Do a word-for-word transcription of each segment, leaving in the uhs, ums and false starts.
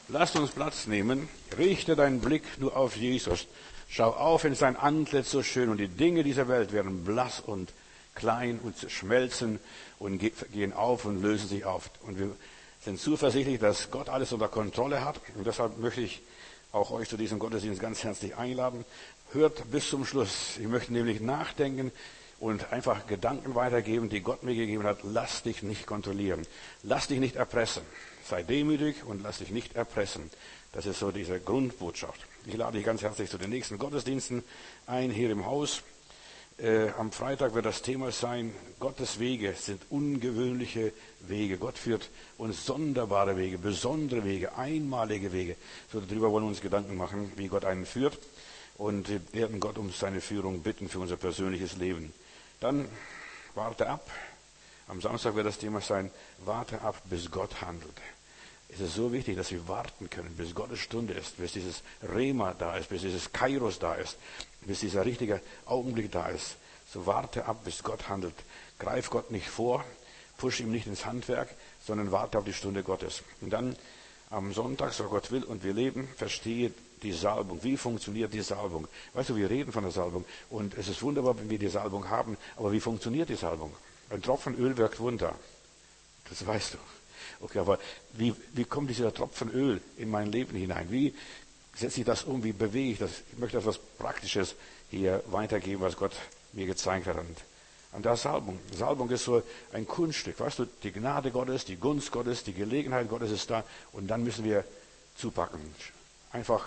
Lasst uns Platz nehmen. Richte deinen Blick nur auf Jesus. Schau auf in sein Antlitz so schön und die Dinge dieser Welt werden blass und klein und schmelzen und gehen auf und lösen sich auf. Und wir sind zuversichtlich, dass Gott alles unter Kontrolle hat. Und deshalb möchte ich auch euch zu diesem Gottesdienst ganz herzlich einladen. Hört bis zum Schluss. Ich möchte nämlich nachdenken und einfach Gedanken weitergeben, die Gott mir gegeben hat. Lass dich nicht kontrollieren. Lass dich nicht erpressen. Sei demütig und lass dich nicht erpressen. Das ist so diese Grundbotschaft. Ich lade dich ganz herzlich zu den nächsten Gottesdiensten ein, hier im Haus. Äh, am Freitag wird das Thema sein, Gottes Wege sind ungewöhnliche Wege. Gott führt uns sonderbare Wege, besondere Wege, einmalige Wege. So darüber wollen wir uns Gedanken machen, wie Gott einen führt. Und wir werden Gott um seine Führung bitten für unser persönliches Leben. Dann warte ab. Am Samstag wird das Thema sein, warte ab, bis Gott handelt. Es ist so wichtig, dass wir warten können, bis Gottes Stunde ist, bis dieses Rema da ist, bis dieses Kairos da ist, bis dieser richtige Augenblick da ist. So warte ab, bis Gott handelt. Greif Gott nicht vor, push ihm nicht ins Handwerk, sondern warte auf die Stunde Gottes. Und dann am Sonntag, so Gott will und wir leben, verstehe die Salbung. Wie funktioniert die Salbung? Weißt du, wir reden von der Salbung und es ist wunderbar, wenn wir die Salbung haben, aber wie funktioniert die Salbung? Ein Tropfen Öl wirkt Wunder. Das weißt du. Okay, aber wie, wie kommt dieser Tropfen Öl in mein Leben hinein? Wie setze ich das um? Wie bewege ich das? Ich möchte etwas Praktisches hier weitergeben, was Gott mir gezeigt hat. Und an der Salbung. Salbung ist so ein Kunststück. Weißt du, die Gnade Gottes, die Gunst Gottes, die Gelegenheit Gottes ist da. Und dann müssen wir zupacken. Einfach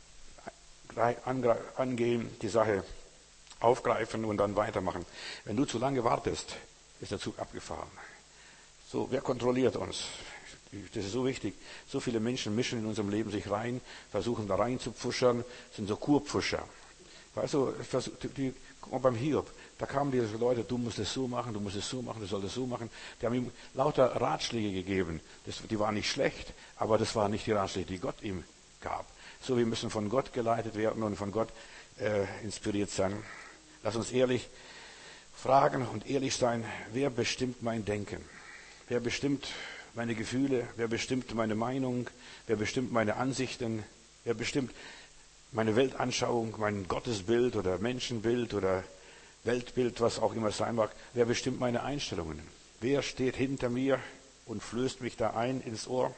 angehen, die Sache aufgreifen und dann weitermachen. Wenn du zu lange wartest, ist der Zug abgefahren. So, wer kontrolliert uns? Das ist so wichtig. So viele Menschen mischen in unserem Leben sich rein, versuchen da rein zu pfuschern, sind so Kurpfuscher. Weißt du, die, guck mal beim Hiob, da kamen diese Leute, du musst es so machen, du musst es so machen, du sollst es so machen. Die haben ihm lauter Ratschläge gegeben. Das, die waren nicht schlecht, aber das waren nicht die Ratschläge, die Gott ihm gab. So, wir müssen von Gott geleitet werden und von Gott äh, inspiriert sein. Lass uns ehrlich fragen und ehrlich sein, wer bestimmt mein Denken? Wer bestimmt meine Gefühle? Wer bestimmt meine Meinung? Wer bestimmt meine Ansichten? Wer bestimmt meine Weltanschauung, mein Gottesbild oder Menschenbild oder Weltbild, was auch immer es sein mag? Wer bestimmt meine Einstellungen? Wer steht hinter mir und flößt mich da ein ins Ohr?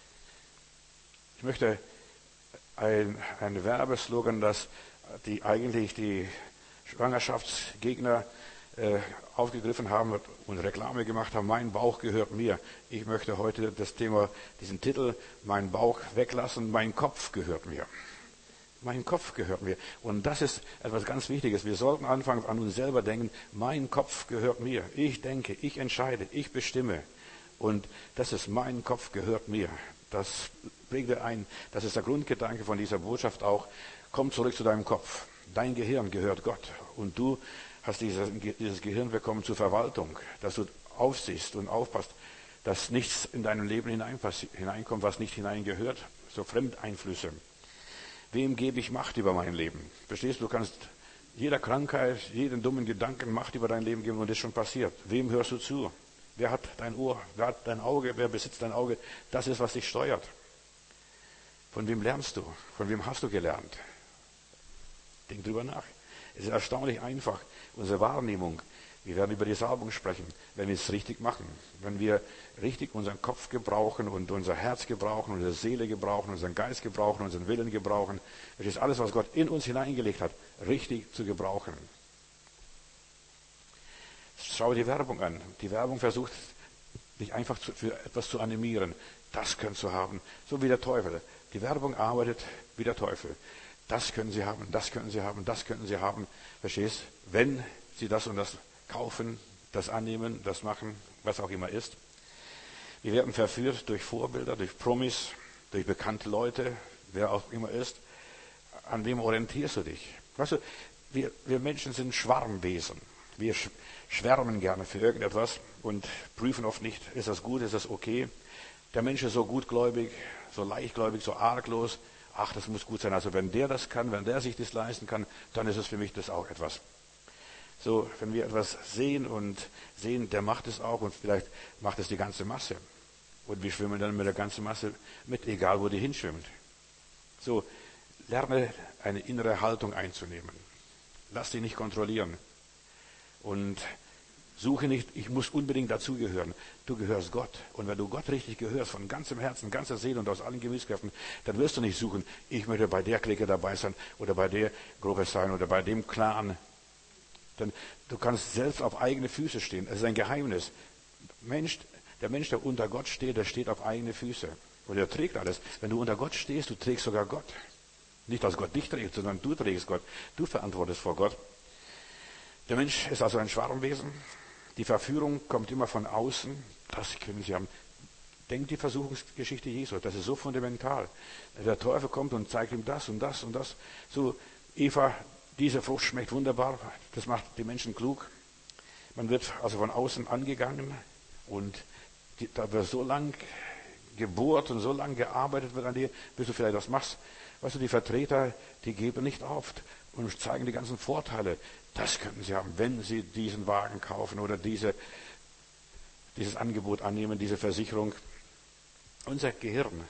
Ich möchte ein, ein Werbeslogan, das die eigentlich die Schwangerschaftsgegner äh, aufgegriffen haben und Reklame gemacht haben, mein Bauch gehört mir. Ich möchte heute das Thema, diesen Titel, mein Bauch weglassen, mein Kopf gehört mir. Mein Kopf gehört mir. Und das ist etwas ganz Wichtiges. Wir sollten anfangen an uns selber denken, mein Kopf gehört mir. Ich denke, ich entscheide, ich bestimme. Und das ist, mein Kopf gehört mir. Das prägt ein, das ist der Grundgedanke von dieser Botschaft auch. Komm zurück zu deinem Kopf. Dein Gehirn gehört Gott. Und du hast dieses, dieses Gehirn bekommen zur Verwaltung, dass du aufsiehst und aufpasst, dass nichts in deinem Leben hineinkommt, was nicht hineingehört, so Fremdeinflüsse. Wem gebe ich Macht über mein Leben? Verstehst du, du kannst jeder Krankheit, jeden dummen Gedanken Macht über dein Leben geben und das ist schon passiert. Wem hörst du zu? Wer hat dein Ohr? Wer hat dein Auge? Wer besitzt dein Auge? Das ist, was dich steuert. Von wem lernst du? Von wem hast du gelernt? Denk drüber nach. Es ist erstaunlich einfach, unsere Wahrnehmung. Wir werden über die Salbung sprechen, wenn wir es richtig machen. Wenn wir richtig unseren Kopf gebrauchen und unser Herz gebrauchen, unsere Seele gebrauchen, unseren Geist gebrauchen, unseren Willen gebrauchen. Das ist alles, was Gott in uns hineingelegt hat, richtig zu gebrauchen. Schau die Werbung an. Die Werbung versucht, dich einfach zu, für etwas zu animieren. Das könntest du haben. So wie der Teufel. Die Werbung arbeitet wie der Teufel. Das können sie haben, das können sie haben, das können sie haben. Verstehst? Wenn sie das und das kaufen, das annehmen, das machen, was auch immer ist. Wir werden verführt durch Vorbilder, durch Promis, durch bekannte Leute, wer auch immer ist. An wem orientierst du dich? Weißt du, wir, wir Menschen sind Schwarmwesen. Wir schwärmen gerne für irgendetwas und prüfen oft nicht, ist das gut, ist das okay. Der Mensch ist so gutgläubig, so leichtgläubig, so arglos. Ach, das muss gut sein. Also wenn der das kann, wenn der sich das leisten kann, dann ist es für mich das auch etwas. So, wenn wir etwas sehen und sehen, der macht es auch und vielleicht macht es die ganze Masse. Und wir schwimmen dann mit der ganzen Masse mit, egal wo die hinschwimmt. So, lerne eine innere Haltung einzunehmen. Lass dich nicht kontrollieren. Und suche nicht, ich muss unbedingt dazugehören. Du gehörst Gott. Und wenn du Gott richtig gehörst, von ganzem Herzen, ganzer Seele und aus allen Gemütskräften, dann wirst du nicht suchen, ich möchte bei der Clique dabei sein oder bei der Gruppe sein oder bei dem Clan. Denn du kannst selbst auf eigene Füße stehen. Es ist ein Geheimnis. Mensch, der Mensch, der unter Gott steht, der steht auf eigene Füße. Und er trägt alles. Wenn du unter Gott stehst, du trägst sogar Gott. Nicht, dass Gott dich trägt, sondern du trägst Gott. Du verantwortest vor Gott. Der Mensch ist also ein Schwarmwesen. Die Verführung kommt immer von außen. Das können Sie haben. Denkt die Versuchungsgeschichte Jesu. Das ist so fundamental. Der Teufel kommt und zeigt ihm das und das und das. So, Eva, diese Frucht schmeckt wunderbar. Das macht die Menschen klug. Man wird also von außen angegangen und die, da wird so lang gebohrt und so lange gearbeitet wird an dir, bis du vielleicht was machst. Weißt du, die Vertreter, die geben nicht auf und zeigen die ganzen Vorteile. Das könnten sie haben, wenn sie diesen Wagen kaufen oder diese, dieses Angebot annehmen, diese Versicherung. Unser Gehirn,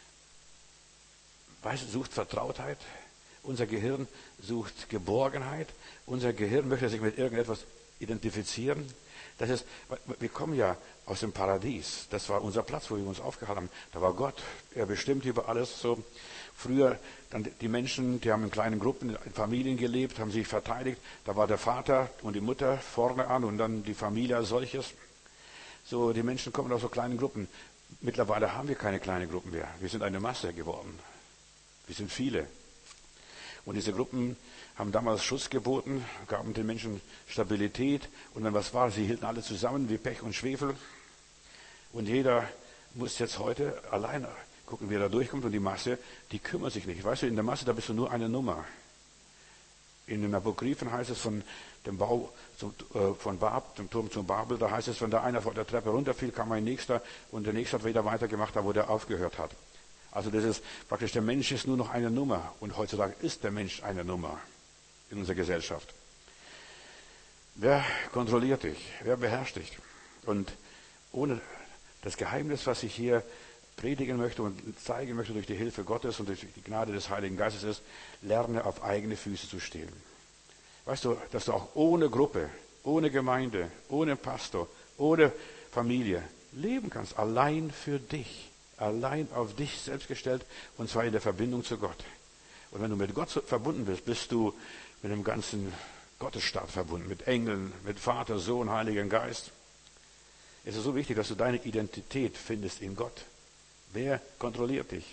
weißt du, sucht Vertrautheit. Unser Gehirn sucht Geborgenheit. Unser Gehirn möchte sich mit irgendetwas identifizieren. Das ist, wir kommen ja aus dem Paradies. Das war unser Platz, wo wir uns aufgehalten haben. Da war Gott. Er bestimmt über alles. So früher dann die Menschen, die haben in kleinen Gruppen, in Familien gelebt, haben sich verteidigt. Da war der Vater und die Mutter vorne an und dann die Familie als solches. So, die Menschen kommen aus so kleinen Gruppen. Mittlerweile haben wir keine kleinen Gruppen mehr. Wir sind eine Masse geworden. Wir sind viele. Und diese Gruppen haben damals Schutz geboten, gaben den Menschen Stabilität. Und wenn was war, sie hielten alle zusammen wie Pech und Schwefel. Und jeder muss jetzt heute allein gucken, wie er da durchkommt. Und die Masse, die kümmert sich nicht. Weißt du, in der Masse, da bist du nur eine Nummer. In den Apokryphen heißt es von dem Bau zum, äh, von Bab, dem Turm zum Babel, da heißt es, wenn da einer von der Treppe runterfiel, kam ein Nächster und der Nächste hat wieder weitergemacht, da wo der aufgehört hat. Also das ist praktisch, der Mensch ist nur noch eine Nummer. Und heutzutage ist der Mensch eine Nummer in unserer Gesellschaft. Wer kontrolliert dich? Wer beherrscht dich? Und ohne das Geheimnis, was ich hier predigen möchte und zeigen möchte durch die Hilfe Gottes und durch die Gnade des Heiligen Geistes ist, lerne auf eigene Füße zu stehen. Weißt du, dass du auch ohne Gruppe, ohne Gemeinde, ohne Pastor, ohne Familie leben kannst, allein für dich. Allein auf dich selbst gestellt und zwar in der Verbindung zu Gott. Und wenn du mit Gott verbunden bist, bist du mit dem ganzen Gottesstaat verbunden, mit Engeln, mit Vater, Sohn, Heiligen Geist. Es ist so wichtig, dass du deine Identität findest in Gott. Wer kontrolliert dich?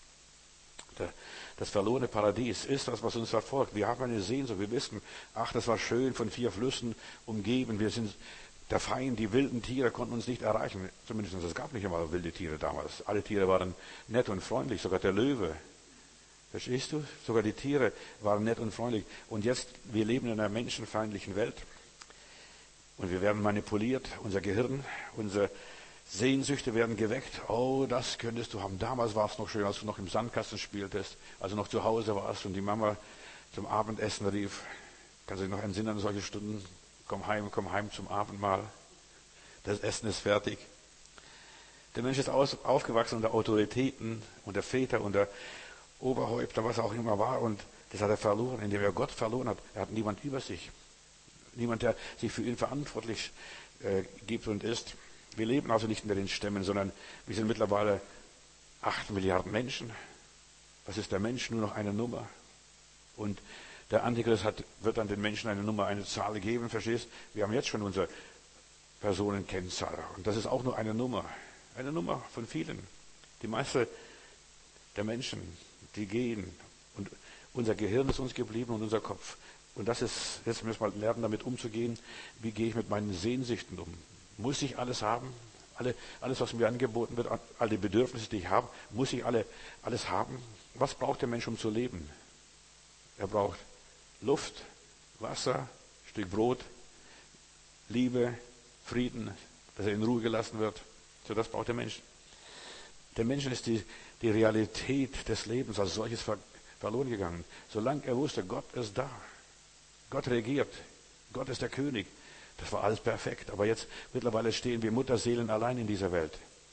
Das verlorene Paradies ist das, was uns verfolgt. Wir haben eine Sehnsucht, wir wissen, ach, das war schön, von vier Flüssen umgeben, wir sind der Feind, die wilden Tiere konnten uns nicht erreichen. Zumindest es gab nicht einmal wilde Tiere damals. Alle Tiere waren nett und freundlich, sogar der Löwe. Verstehst du? Sogar die Tiere waren nett und freundlich. Und jetzt, wir leben in einer menschenfeindlichen Welt. Und wir werden manipuliert, unser Gehirn, unsere Sehnsüchte werden geweckt. Oh, das könntest du haben. Damals war es noch schön, als du noch im Sandkasten spieltest, als du noch zu Hause warst und die Mama zum Abendessen rief. Kannst du dich noch entsinnen an solche Stunden? Komm heim, komm heim zum Abendmahl. Das Essen ist fertig. Der Mensch ist aus, aufgewachsen unter Autoritäten, unter Väter, unter Oberhäupter, was auch immer war. Und das hat er verloren, indem er Gott verloren hat. Er hat niemand über sich. Niemand, der sich für ihn verantwortlich äh, gibt und ist. Wir leben also nicht mehr in den Stämmen, sondern wir sind mittlerweile acht Milliarden Menschen. Was ist der Mensch? Nur noch eine Nummer. Und der Antichrist hat, wird dann den Menschen eine Nummer, eine Zahl geben, verstehst? Wir haben jetzt schon unsere Personenkennzahl. Und das ist auch nur eine Nummer. Eine Nummer von vielen. Die meiste der Menschen, die gehen. Und unser Gehirn ist uns geblieben und unser Kopf. Und das ist, jetzt müssen wir lernen, damit umzugehen. Wie gehe ich mit meinen Sehnsüchten um? Muss ich alles haben? Alle, alles, was mir angeboten wird, all die Bedürfnisse, die ich habe, muss ich alle, alles haben? Was braucht der Mensch, um zu leben? Er braucht Luft, Wasser, Stück Brot, Liebe, Frieden, dass er in Ruhe gelassen wird. So, das braucht der Mensch. Der Mensch ist die, die Realität des Lebens als solches ver, verloren gegangen. Solange er wusste, Gott ist da. Gott regiert. Gott ist der König. Das war alles perfekt. Aber jetzt, mittlerweile stehen wir Mutterseelen allein in dieser Welt.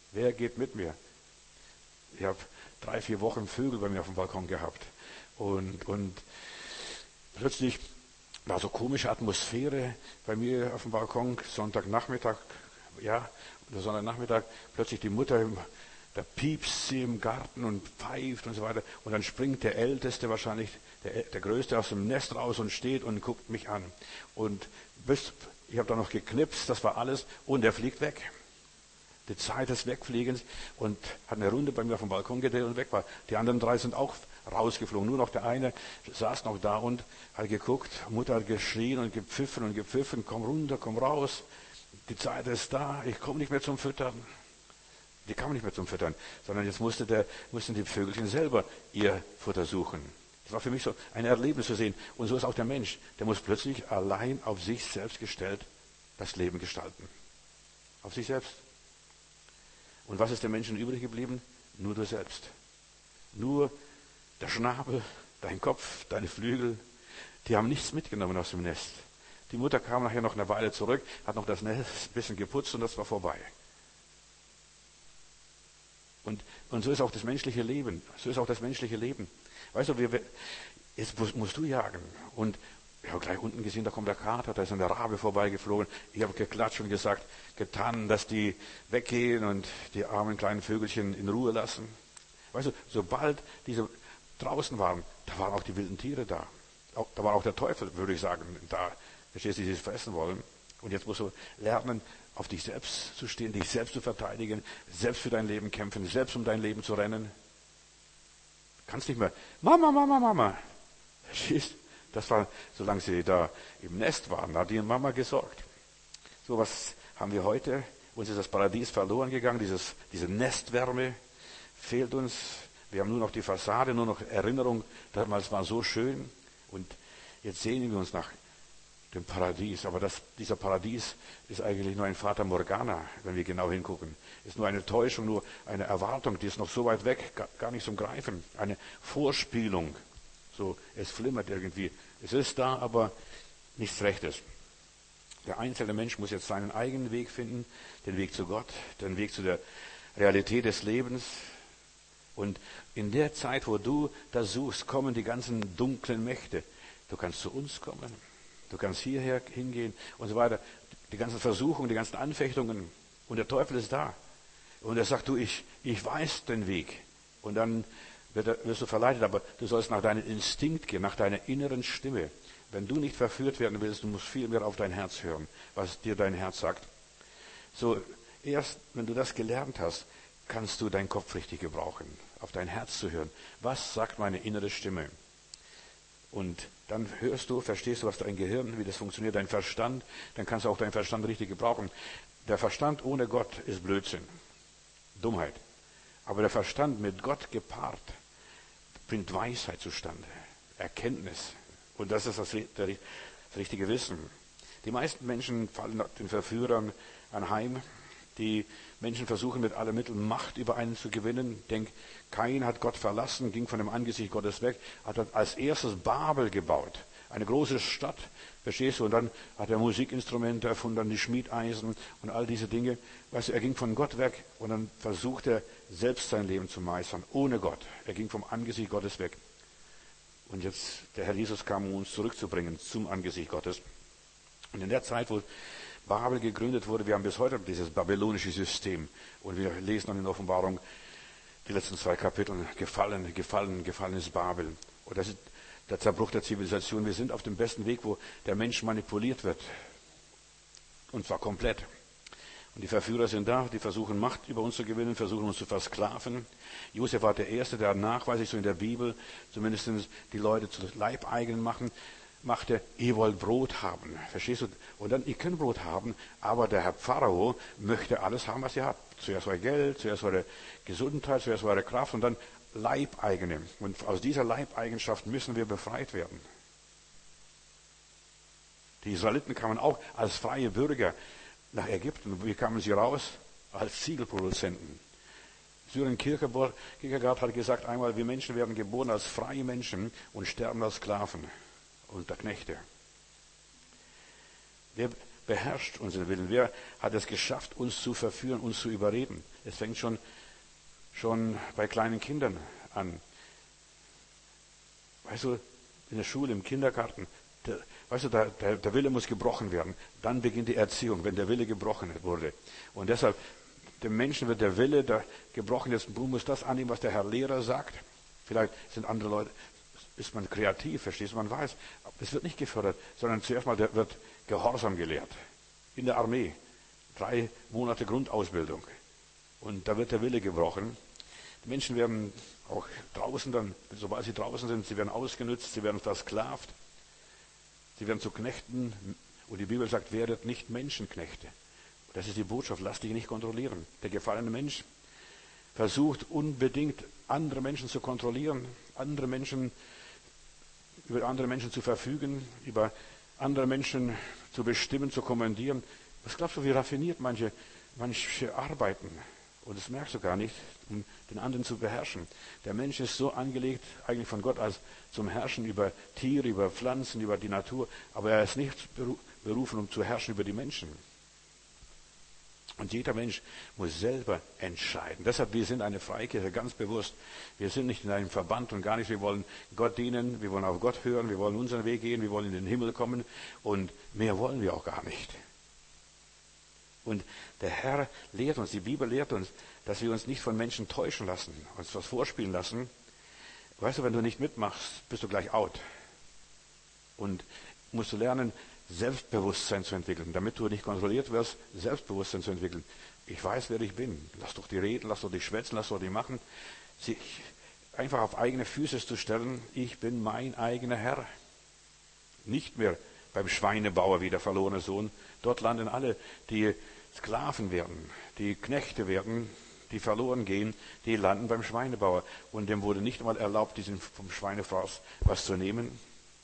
Wer geht mit mir? Ich habe drei, vier Wochen Vögel bei mir auf dem Balkon gehabt. Und, und plötzlich war so komische Atmosphäre bei mir auf dem Balkon, Sonntagnachmittag, ja, oder Sonntagnachmittag, plötzlich die Mutter, da piepst sie im Garten und pfeift und so weiter. Und dann springt der Älteste wahrscheinlich, der, der Größte aus dem Nest raus und steht und guckt mich an. Und bis, ich habe da noch geknipst, das war alles, und er fliegt weg. Die Zeit des Wegfliegens, und hat eine Runde bei mir auf dem Balkon gedreht und weg war. Die anderen drei sind auch rausgeflogen. Nur noch der eine saß noch da und hat geguckt. Mutter hat geschrien und gepfiffen und gepfiffen. Komm runter, komm raus. Die Zeit ist da. Ich komme nicht mehr zum Füttern. Die kamen nicht mehr zum Füttern, sondern jetzt musste der, mussten die Vögelchen selber ihr Futter suchen. Das war für mich so ein Erlebnis zu sehen. Und so ist auch der Mensch. Der muss plötzlich allein auf sich selbst gestellt das Leben gestalten. Auf sich selbst. Und was ist dem Menschen übrig geblieben? Nur du selbst. Nur der Schnabel, dein Kopf, deine Flügel, die haben nichts mitgenommen aus dem Nest. Die Mutter kam nachher noch eine Weile zurück, hat noch das Nest ein bisschen geputzt und das war vorbei. Und, und so ist auch das menschliche Leben. So ist auch das menschliche Leben. Weißt du, wir, jetzt musst, musst du jagen. Und ich habe gleich unten gesehen, da kommt der Kater, da ist eine Rabe vorbeigeflogen. Ich habe geklatscht und gesagt, getan, dass die weggehen und die armen kleinen Vögelchen in Ruhe lassen. Weißt du, sobald diese draußen waren, da waren auch die wilden Tiere da. Auch, da war auch der Teufel, würde ich sagen, da, verstehst du, die sie fressen wollen. Und jetzt musst du lernen, auf dich selbst zu stehen, dich selbst zu verteidigen, selbst für dein Leben kämpfen, selbst um dein Leben zu rennen. Du kannst nicht mehr, Mama, Mama, Mama. Verstehst? Das war, solange sie da im Nest waren, da hat die Mama gesorgt. So was haben wir heute. Uns ist das Paradies verloren gegangen, dieses, diese Nestwärme fehlt uns. Wir haben nur noch die Fassade, nur noch Erinnerung, damals war so schön. Und jetzt sehnen wir uns nach dem Paradies. Aber das, dieser Paradies ist eigentlich nur ein Fata Morgana, wenn wir genau hingucken. Ist nur eine Täuschung, nur eine Erwartung, die ist noch so weit weg, gar, gar nicht zum Greifen. Eine Vorspielung. So, es flimmert irgendwie. Es ist da, aber nichts Rechtes. Der einzelne Mensch muss jetzt seinen eigenen Weg finden, den Weg zu Gott, den Weg zu der Realität des Lebens. Und in der Zeit, wo du das suchst, kommen die ganzen dunklen Mächte. Du kannst zu uns kommen, du kannst hierher hingehen und so weiter. Die ganzen Versuchungen, die ganzen Anfechtungen. Und der Teufel ist da. Und er sagt, du, ich, ich weiß den Weg. Und dann wirst du verleitet, aber du sollst nach deinem Instinkt gehen, nach deiner inneren Stimme. Wenn du nicht verführt werden willst, du musst viel mehr auf dein Herz hören, was dir dein Herz sagt. So, erst wenn du das gelernt hast, kannst du deinen Kopf richtig gebrauchen, auf dein Herz zu hören. Was sagt meine innere Stimme? Und dann hörst du, verstehst du, was dein Gehirn, wie das funktioniert, dein Verstand, dann kannst du auch deinen Verstand richtig gebrauchen. Der Verstand ohne Gott ist Blödsinn, Dummheit. Aber der Verstand mit Gott gepaart bringt Weisheit zustande, Erkenntnis. Und das ist das, das richtige Wissen. Die meisten Menschen fallen den Verführern anheim. Die Menschen versuchen mit allen Mitteln Macht über einen zu gewinnen. Denk, Kain hat Gott verlassen, ging von dem Angesicht Gottes weg, hat als erstes Babel gebaut. Eine große Stadt, verstehst du? Und dann hat er Musikinstrumente erfunden, dann die Schmiedeisen und all diese Dinge. Weißt du, er ging von Gott weg und dann versuchte er selbst sein Leben zu meistern, ohne Gott. Er ging vom Angesicht Gottes weg. Und jetzt, der Herr Jesus kam, um uns zurückzubringen zum Angesicht Gottes. Und in der Zeit, wo Babel gegründet wurde, wir haben bis heute dieses babylonische System. Und wir lesen dann in der Offenbarung die letzten zwei Kapitel, gefallen, gefallen, gefallen ist Babel. Und das ist der Zerbruch der Zivilisation. Wir sind auf dem besten Weg, wo der Mensch manipuliert wird. Und zwar komplett. Und die Verführer sind da, die versuchen Macht über uns zu gewinnen, versuchen uns zu versklaven. Josef war der Erste, der nachweislich so in der Bibel zumindest die Leute zu Leibeigenen machen, machte, ihr wollt Brot haben. Verstehst du? Und dann, ihr könnt Brot haben, aber der Herr Pharao möchte alles haben, was ihr habt. Zuerst eure Geld, zuerst eure Gesundheit, zuerst eure Kraft und dann Leibeigene. Und aus dieser Leibeigenschaft müssen wir befreit werden. Die Israeliten kamen auch als freie Bürger nach Ägypten. Wie kamen sie raus? Als Ziegelproduzenten. Sören Kierkegaard hat gesagt einmal, wir Menschen werden geboren als freie Menschen und sterben als Sklaven unter Knechte. Wir beherrscht unseren Willen? Wer hat es geschafft, uns zu verführen, uns zu überreden? Es fängt schon, schon bei kleinen Kindern an. Weißt du, in der Schule, im Kindergarten, der, weißt du, der, der, der Wille muss gebrochen werden. Dann beginnt die Erziehung, wenn der Wille gebrochen wurde. Und deshalb, dem Menschen wird der Wille der gebrochen. Jetzt muss das annehmen, was der Herr Lehrer sagt. Vielleicht sind andere Leute, ist man kreativ, verstehst du, man weiß. Es wird nicht gefördert, sondern zuerst mal der wird Gehorsam gelehrt. In der Armee. Drei Monate Grundausbildung. Und da wird der Wille gebrochen. Die Menschen werden auch draußen dann, sobald sie draußen sind, sie werden ausgenutzt, sie werden versklavt. Sie werden zu Knechten. Und die Bibel sagt, werdet nicht Menschenknechte. Das ist die Botschaft, lass dich nicht kontrollieren. Der gefallene Mensch versucht unbedingt, andere Menschen zu kontrollieren, andere Menschen, über andere Menschen zu verfügen, über andere Menschen zu bestimmen, zu kommandieren. Was glaubst du, wie raffiniert manche, manche arbeiten? Und das merkst du gar nicht, um den anderen zu beherrschen. Der Mensch ist so angelegt, eigentlich von Gott als zum Herrschen über Tiere, über Pflanzen, über die Natur. Aber er ist nicht berufen, um zu herrschen über die Menschen. Und jeder Mensch muss selber entscheiden. Deshalb, wir sind eine Freikirche, ganz bewusst. Wir sind nicht in einem Verband und gar nicht. Wir wollen Gott dienen, wir wollen auf Gott hören, wir wollen unseren Weg gehen, wir wollen in den Himmel kommen. Und mehr wollen wir auch gar nicht. Und der Herr lehrt uns, die Bibel lehrt uns, dass wir uns nicht von Menschen täuschen lassen, uns was vorspielen lassen. Weißt du, wenn du nicht mitmachst, bist du gleich out. Und musst du lernen, Selbstbewusstsein zu entwickeln, damit du nicht kontrolliert wirst, Selbstbewusstsein zu entwickeln. Ich weiß, wer ich bin. Lass doch die reden, lass doch die schwätzen, lass doch die machen. Sich einfach auf eigene Füße zu stellen, ich bin mein eigener Herr. Nicht mehr beim Schweinebauer wie der verlorene Sohn. Dort landen alle, die Sklaven werden, die Knechte werden, die verloren gehen, die landen beim Schweinebauer. Und dem wurde nicht einmal erlaubt, diesen vom Schweinefraß was zu nehmen.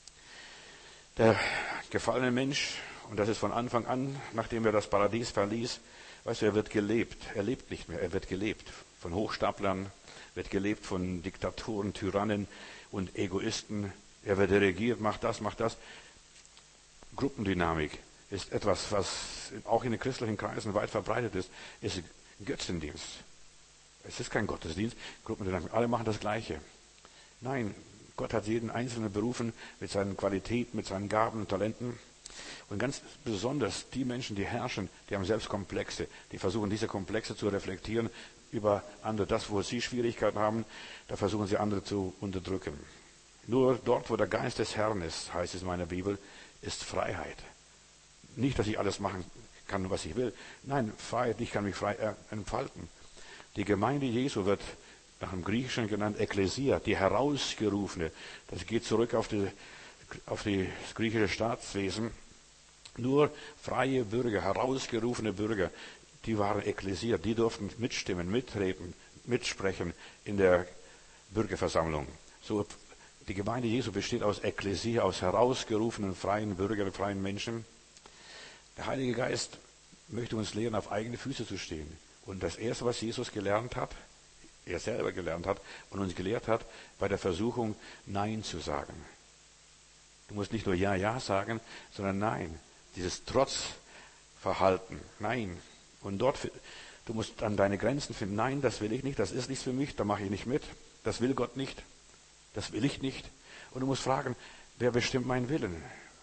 Der gefallene Mensch, und das ist von Anfang an, nachdem er das Paradies verließ, weißt du, er wird gelebt. Er lebt nicht mehr, er wird gelebt. Von Hochstaplern, wird gelebt von Diktatoren, Tyrannen und Egoisten. Er wird regiert, macht das, macht das. Gruppendynamik ist etwas, was auch in den christlichen Kreisen weit verbreitet ist, ist Götzendienst. Es ist kein Gottesdienst, Gruppendynamik. Alle machen das Gleiche. Nein, Gott hat jeden Einzelnen berufen mit seinen Qualitäten, mit seinen Gaben und Talenten. Und ganz besonders die Menschen, die herrschen, die haben selbst Komplexe. Die versuchen, diese Komplexe zu reflektieren über andere. Das, wo sie Schwierigkeiten haben, da versuchen sie andere zu unterdrücken. Nur dort, wo der Geist des Herrn ist, heißt es in meiner Bibel, ist Freiheit. Nicht, dass ich alles machen kann, was ich will. Nein, Freiheit, ich kann mich frei entfalten. Die Gemeinde Jesu wird nach dem Griechischen genannt Ekklesia, die Herausgerufene. Das geht zurück auf, die, auf die, das griechische Staatswesen. Nur freie Bürger, herausgerufene Bürger, die waren Ekklesia, die durften mitstimmen, mitreden, mitsprechen in der Bürgerversammlung. So, die Gemeinde Jesu besteht aus Ekklesia, aus herausgerufenen freien Bürgern, freien Menschen. Der Heilige Geist möchte uns lehren, auf eigene Füße zu stehen. Und das Erste, was Jesus gelernt hat, er selber gelernt hat und uns gelehrt hat, bei der Versuchung Nein zu sagen. Du musst nicht nur Ja, Ja sagen, sondern Nein. Dieses Trotzverhalten, Nein. Und dort, du musst an deine Grenzen finden. Nein, das will ich nicht, das ist nichts für mich, da mache ich nicht mit. Das will Gott nicht, das will ich nicht. Und du musst fragen, wer bestimmt meinen Willen?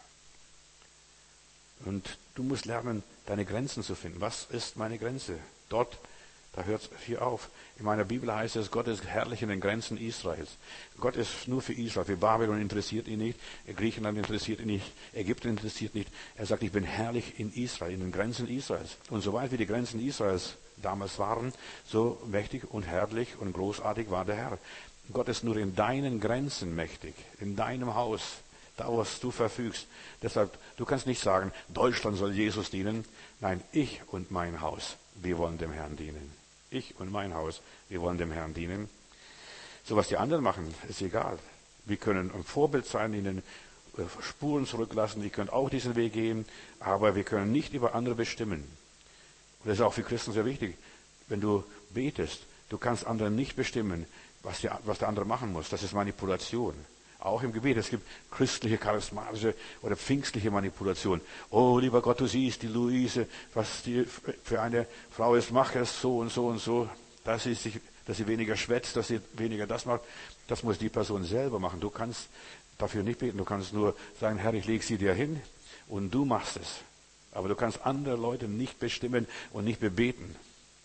Und du musst lernen, deine Grenzen zu finden. Was ist meine Grenze? Dort, da hört es hier auf. In meiner Bibel heißt es, Gott ist herrlich in den Grenzen Israels. Gott ist nur für Israel. Für Babylon interessiert ihn nicht. Griechenland interessiert ihn nicht. Ägypten interessiert nicht. Er sagt, ich bin herrlich in Israel, in den Grenzen Israels. Und soweit wie die Grenzen Israels damals waren, so mächtig und herrlich und großartig war der Herr. Gott ist nur in deinen Grenzen mächtig, in deinem Haus, da was du verfügst. Deshalb, du kannst nicht sagen, Deutschland soll Jesus dienen. Nein, ich und mein Haus, wir wollen dem Herrn dienen. Ich und mein Haus, wir wollen dem Herrn dienen. So was die anderen machen, ist egal. Wir können ein Vorbild sein, ihnen Spuren zurücklassen. Ihr könnt auch diesen Weg gehen, aber wir können nicht über andere bestimmen. Und das ist auch für Christen sehr wichtig. Wenn du betest, du kannst anderen nicht bestimmen, was der, was der andere machen muss. Das ist Manipulation. Auch im Gebet. Es gibt christliche, charismatische oder pfingstliche Manipulation. Oh, lieber Gott, du siehst die Luise, was die für eine Frau ist, mach es so und so und so, dass sie sich, dass sie weniger schwätzt, dass sie weniger das macht. Das muss die Person selber machen. Du kannst dafür nicht beten. Du kannst nur sagen, Herr, ich lege sie dir hin und du machst es. Aber du kannst andere Leute nicht bestimmen und nicht bebeten.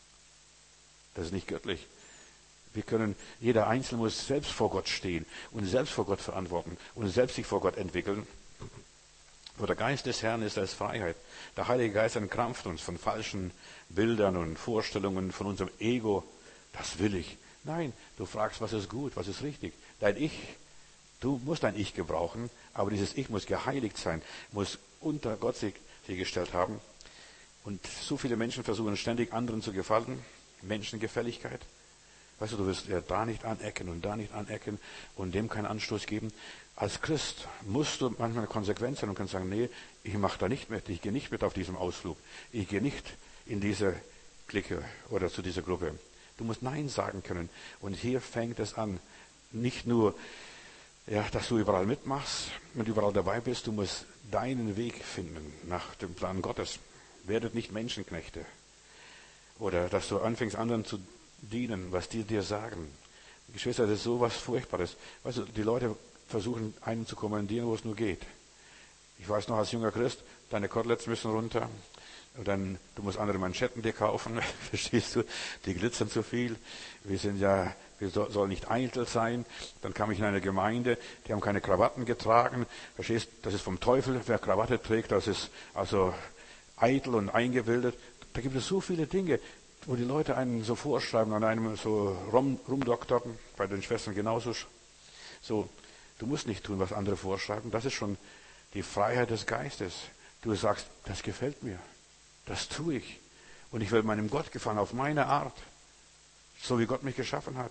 Das ist nicht göttlich. Wir können, jeder Einzelne muss selbst vor Gott stehen und selbst vor Gott verantworten und selbst sich vor Gott entwickeln. Wo der Geist des Herrn ist, da ist Freiheit. Der Heilige Geist entkrampft uns von falschen Bildern und Vorstellungen, von unserem Ego. Das will ich. Nein, du fragst, was ist gut, was ist richtig. Dein Ich, du musst dein Ich gebrauchen, aber dieses Ich muss geheiligt sein, muss unter Gott sich gestellt haben. Und so viele Menschen versuchen ständig anderen zu gefallen. Menschengefälligkeit. Weißt du, du wirst ja da nicht anecken und da nicht anecken und dem keinen Anstoß geben. Als Christ musst du manchmal konsequent sein und kannst sagen, nee, ich mache da nicht mit, ich gehe nicht mit auf diesem Ausflug. Ich gehe nicht in diese Clique oder zu dieser Gruppe. Du musst Nein sagen können. Und hier fängt es an. Nicht nur, ja, dass du überall mitmachst und überall dabei bist, du musst deinen Weg finden nach dem Plan Gottes. Werdet nicht Menschenknechte. Oder dass du anfängst, anderen zu dienen, was die dir sagen. Geschwister, das ist so was Furchtbares. Weißt du, die Leute versuchen, einen zu kommandieren, wo es nur geht. Ich weiß noch, als junger Christ, deine Koteletts müssen runter. Und dann, du musst andere Manschetten dir kaufen. Verstehst du? Die glitzern zu viel. Wir sind ja, wir so, sollen nicht eitel sein. Dann kam ich in eine Gemeinde, die haben keine Krawatten getragen. Verstehst? Das ist vom Teufel. Wer Krawatte trägt, das ist also eitel und eingebildet. Da gibt es so viele Dinge, wo die Leute einen so vorschreiben, an einem so rum, rumdoktern, bei den Schwestern genauso. So, du musst nicht tun, was andere vorschreiben. Das ist schon die Freiheit des Geistes. Du sagst, das gefällt mir. Das tue ich. Und ich will meinem Gott gefallen, auf meine Art. So wie Gott mich geschaffen hat.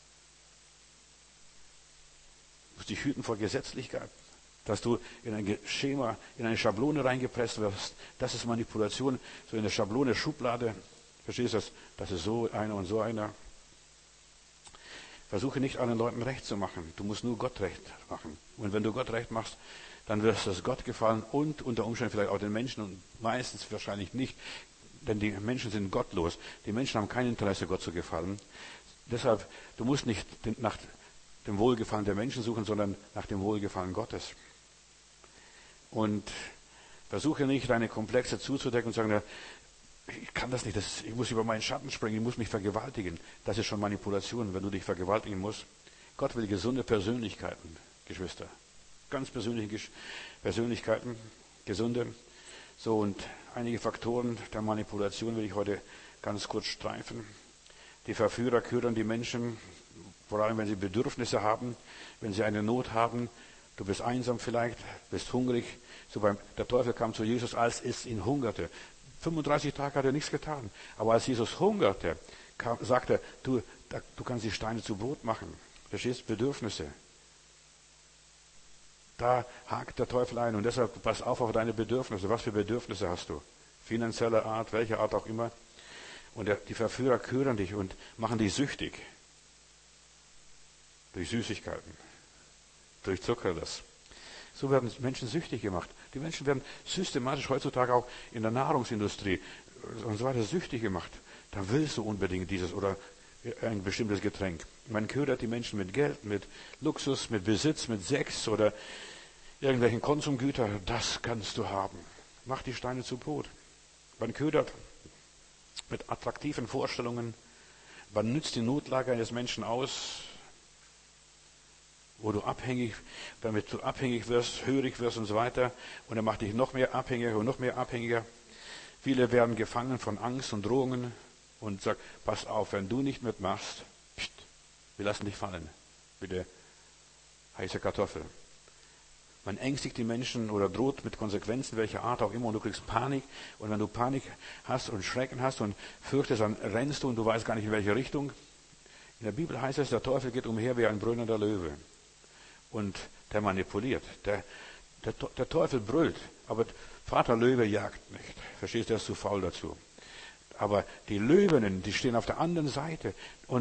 Du musst dich hüten vor Gesetzlichkeit. Dass du in ein Schema, in eine Schablone reingepresst wirst. Das ist Manipulation. So in eine Schablone, Schublade. Verstehst du das? Das ist so einer und so einer. Versuche nicht allen Leuten recht zu machen. Du musst nur Gott recht machen. Und wenn du Gott recht machst, dann wirst du es Gott gefallen und unter Umständen vielleicht auch den Menschen und meistens wahrscheinlich nicht, denn die Menschen sind gottlos. Die Menschen haben kein Interesse, Gott zu gefallen. Deshalb, du musst nicht nach dem Wohlgefallen der Menschen suchen, sondern nach dem Wohlgefallen Gottes. Und versuche nicht, deine Komplexe zuzudecken und sagen, ich kann das nicht, das, ich muss über meinen Schatten springen, ich muss mich vergewaltigen. Das ist schon Manipulation, wenn du dich vergewaltigen musst. Gott will gesunde Persönlichkeiten, Geschwister. Ganz persönliche Persönlichkeiten, gesunde. So, und einige Faktoren der Manipulation will ich heute ganz kurz streifen. Die Verführer ködern die Menschen, vor allem wenn sie Bedürfnisse haben, wenn sie eine Not haben. Du bist einsam vielleicht, bist hungrig. So beim, der Teufel kam zu Jesus, als es ihn hungerte. fünfunddreißig Tage hat er nichts getan. Aber als Jesus hungerte, kam, sagte er, du, da, du kannst die Steine zu Brot machen. Verstehst? Bedürfnisse. Da hakt der Teufel ein und deshalb pass auf auf deine Bedürfnisse. Was für Bedürfnisse hast du? Finanzieller Art, welcher Art auch immer. Und der, die Verführer ködern dich und machen dich süchtig. Durch Süßigkeiten. Durch Zucker das. So werden Menschen süchtig gemacht. Die Menschen werden systematisch heutzutage auch in der Nahrungsindustrie und so weiter süchtig gemacht. Da willst du unbedingt dieses oder ein bestimmtes Getränk. Man ködert die Menschen mit Geld, mit Luxus, mit Besitz, mit Sex oder irgendwelchen Konsumgütern. Das kannst du haben. Mach die Steine zu Brot. Man ködert mit attraktiven Vorstellungen. Man nützt die Notlage eines Menschen aus, wo du abhängig, damit du abhängig wirst, hörig wirst und so weiter. Und er macht dich noch mehr abhängiger und noch mehr abhängiger. Viele werden gefangen von Angst und Drohungen und sagt, pass auf, wenn du nicht mitmachst, pst, wir lassen dich fallen. Bitte, heiße Kartoffel. Man ängstigt die Menschen oder droht mit Konsequenzen, welcher Art auch immer, und du kriegst Panik. Und wenn du Panik hast und Schrecken hast und fürchtest, dann rennst du und du weißt gar nicht, in welche Richtung. In der Bibel heißt es, der Teufel geht umher wie ein brüllender Löwe. Und der manipuliert. Der, der, der Teufel brüllt, aber Vater Löwe jagt nicht. Verstehst du, der ist zu faul dazu. Aber die Löwinnen, die stehen auf der anderen Seite und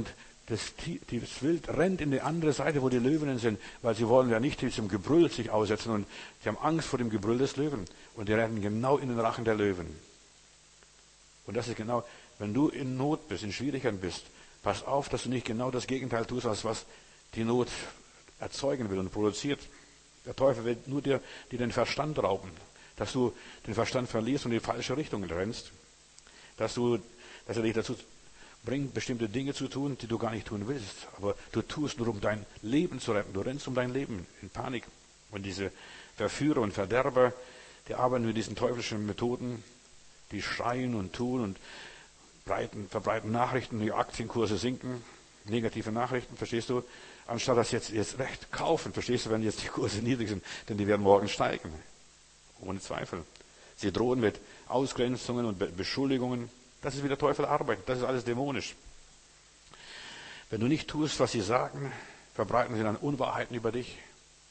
Das, das Wild rennt in die andere Seite, wo die Löwinnen sind, weil sie wollen ja nicht diesem Gebrüll sich aussetzen und sie haben Angst vor dem Gebrüll des Löwen und die rennen genau in den Rachen der Löwen. Und das ist genau, wenn du in Not bist, in Schwierigkeiten bist, pass auf, dass du nicht genau das Gegenteil tust, als was die Not erzeugen will und produziert. Der Teufel will nur dir, dir den Verstand rauben, dass du den Verstand verlierst und in die falsche Richtung rennst, dass du, dass er dich dazu bringt, bestimmte Dinge zu tun, die du gar nicht tun willst. Aber du tust nur, um dein Leben zu retten. Du rennst um dein Leben in Panik. Und diese Verführer und Verderber, die arbeiten mit diesen teuflischen Methoden, die schreien und tun und breiten, verbreiten Nachrichten, die Aktienkurse sinken, negative Nachrichten, verstehst du? Anstatt dass jetzt, jetzt recht kaufen, verstehst du, wenn jetzt die Kurse niedrig sind, denn die werden morgen steigen. Ohne Zweifel. Sie drohen mit Ausgrenzungen und Beschuldigungen. Das ist wie der Teufel arbeitet. Das ist alles dämonisch. Wenn du nicht tust, was sie sagen, verbreiten sie dann Unwahrheiten über dich.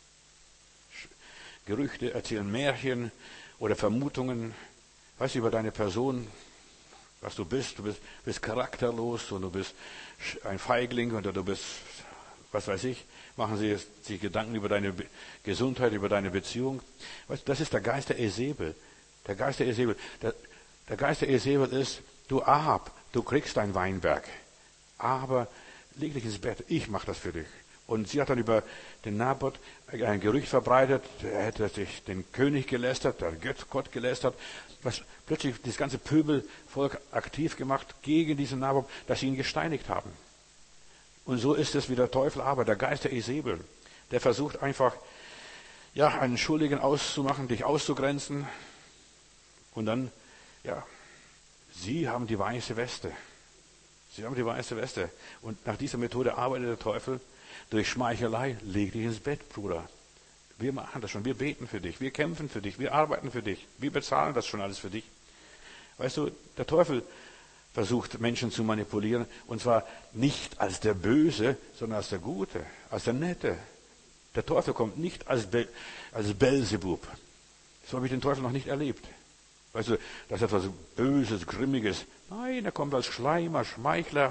Gerüchte, erzählen Märchen oder Vermutungen. Weißt du, über deine Person, was du bist. Du bist, bist charakterlos und du bist ein Feigling oder du bist, was weiß ich. Machen sie sich Gedanken über deine Gesundheit, über deine Beziehung. Weißt du, das ist der Geist der Esebel. Der Geist der Esebel. Der, der Geist der Esebel ist, du Ahab, du kriegst dein Weinberg, aber leg dich ins Bett, ich mache das für dich. Und sie hat dann über den Naboth ein Gerücht verbreitet, er hätte sich den König gelästert, der Gott gelästert, was plötzlich das ganze Pöbelvolk aktiv gemacht gegen diesen Naboth, dass sie ihn gesteinigt haben. Und so ist es wie der Teufel, aber der Geist der Esebel, der versucht einfach, ja, einen Schuldigen auszumachen, dich auszugrenzen und dann, ja, Sie haben die weiße Weste. Sie haben die weiße Weste. Und nach dieser Methode arbeitet der Teufel durch Schmeichelei. Leg dich ins Bett, Bruder. Wir machen das schon. Wir beten für dich. Wir kämpfen für dich. Wir arbeiten für dich. Wir bezahlen das schon alles für dich. Weißt du, der Teufel versucht, Menschen zu manipulieren. Und zwar nicht als der Böse, sondern als der Gute, als der Nette. Der Teufel kommt nicht als, Be- als Belzebub. So habe ich den Teufel noch nicht erlebt. Weißt du, das ist etwas Böses, Grimmiges. Nein, er kommt als Schleimer, Schmeichler.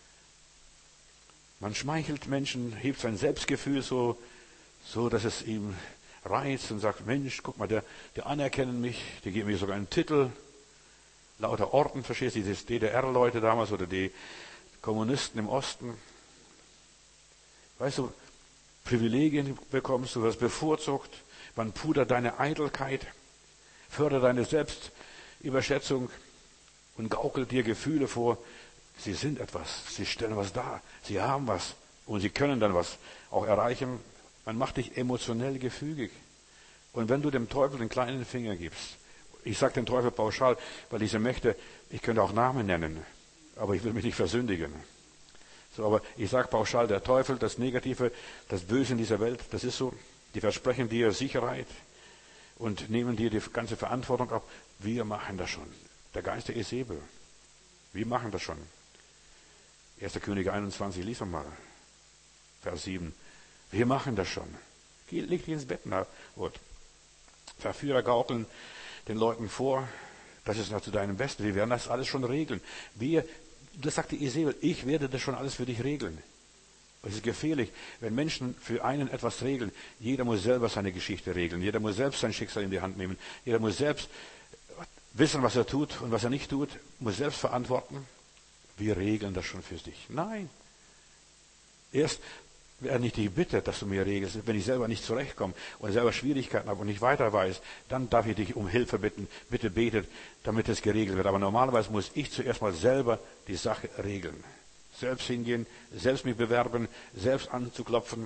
Man schmeichelt Menschen, hebt sein Selbstgefühl so, so, dass es ihm reizt und sagt, Mensch, guck mal, der, die anerkennen mich, die geben mir sogar einen Titel. Lauter Orden, verstehst du, die D D R-Leute damals oder die Kommunisten im Osten. Weißt du, Privilegien bekommst, du wirst bevorzugt, man pudert deine Eitelkeit. Fördert deine Selbstüberschätzung und gaukelt dir Gefühle vor. Sie sind etwas, sie stellen was dar, sie haben was und sie können dann was auch erreichen. Man macht dich emotionell gefügig. Und wenn du dem Teufel den kleinen Finger gibst, ich sage den Teufel pauschal, weil diese Mächte, ich könnte auch Namen nennen, aber ich will mich nicht versündigen. So, aber ich sage pauschal, der Teufel, das Negative, das Böse in dieser Welt, das ist so, die versprechen dir Sicherheit, und nehmen dir die ganze Verantwortung ab. Wir machen das schon. Der Geist der Esebel. Wir machen das schon. erster Könige einundzwanzig, lies mal. Vers sieben. Wir machen das schon. Geh, leg dich ins Bett. Na, gut. Verführer gaukeln den Leuten vor, das ist zu deinem Besten. Wir werden das alles schon regeln. Wir, das sagt die Esebel, ich werde das schon alles für dich regeln. Es ist gefährlich, wenn Menschen für einen etwas regeln. Jeder muss selber seine Geschichte regeln. Jeder muss selbst sein Schicksal in die Hand nehmen. Jeder muss selbst wissen, was er tut und was er nicht tut. Muss selbst verantworten. Wir regeln das schon für dich. Nein. Erst, wenn ich dich bitte, dass du mir regelst, wenn ich selber nicht zurechtkomme und selber Schwierigkeiten habe und nicht weiter weiß, dann darf ich dich um Hilfe bitten. Bitte betet, damit es geregelt wird. Aber normalerweise muss ich zuerst mal selber die Sache regeln. Selbst hingehen, selbst mich bewerben, selbst anzuklopfen.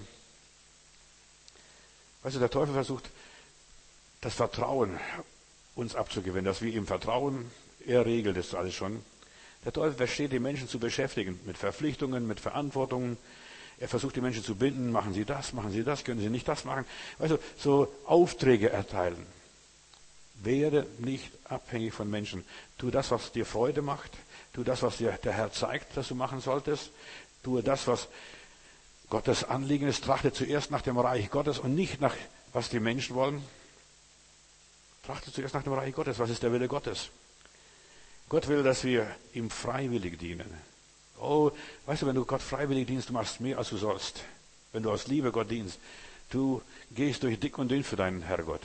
Weißt du, der Teufel versucht, das Vertrauen uns abzugewinnen, dass wir ihm vertrauen. Er regelt das alles schon. Der Teufel versteht, die Menschen zu beschäftigen mit Verpflichtungen, mit Verantwortungen. Er versucht, die Menschen zu binden. Machen Sie das, machen Sie das, können Sie nicht das machen. Weißt du, so Aufträge erteilen. Werde nicht abhängig von Menschen. Tu das, was dir Freude macht. Tu das, was dir der Herr zeigt, dass du machen solltest. Tue das, was Gottes Anliegen ist. Trachte zuerst nach dem Reich Gottes und nicht nach, was die Menschen wollen. Trachte zuerst nach dem Reich Gottes. Was ist der Wille Gottes? Gott will, dass wir ihm freiwillig dienen. Oh, weißt du, wenn du Gott freiwillig dienst, du machst mehr, als du sollst. Wenn du aus Liebe Gott dienst, du gehst durch dick und dünn für deinen Herrgott.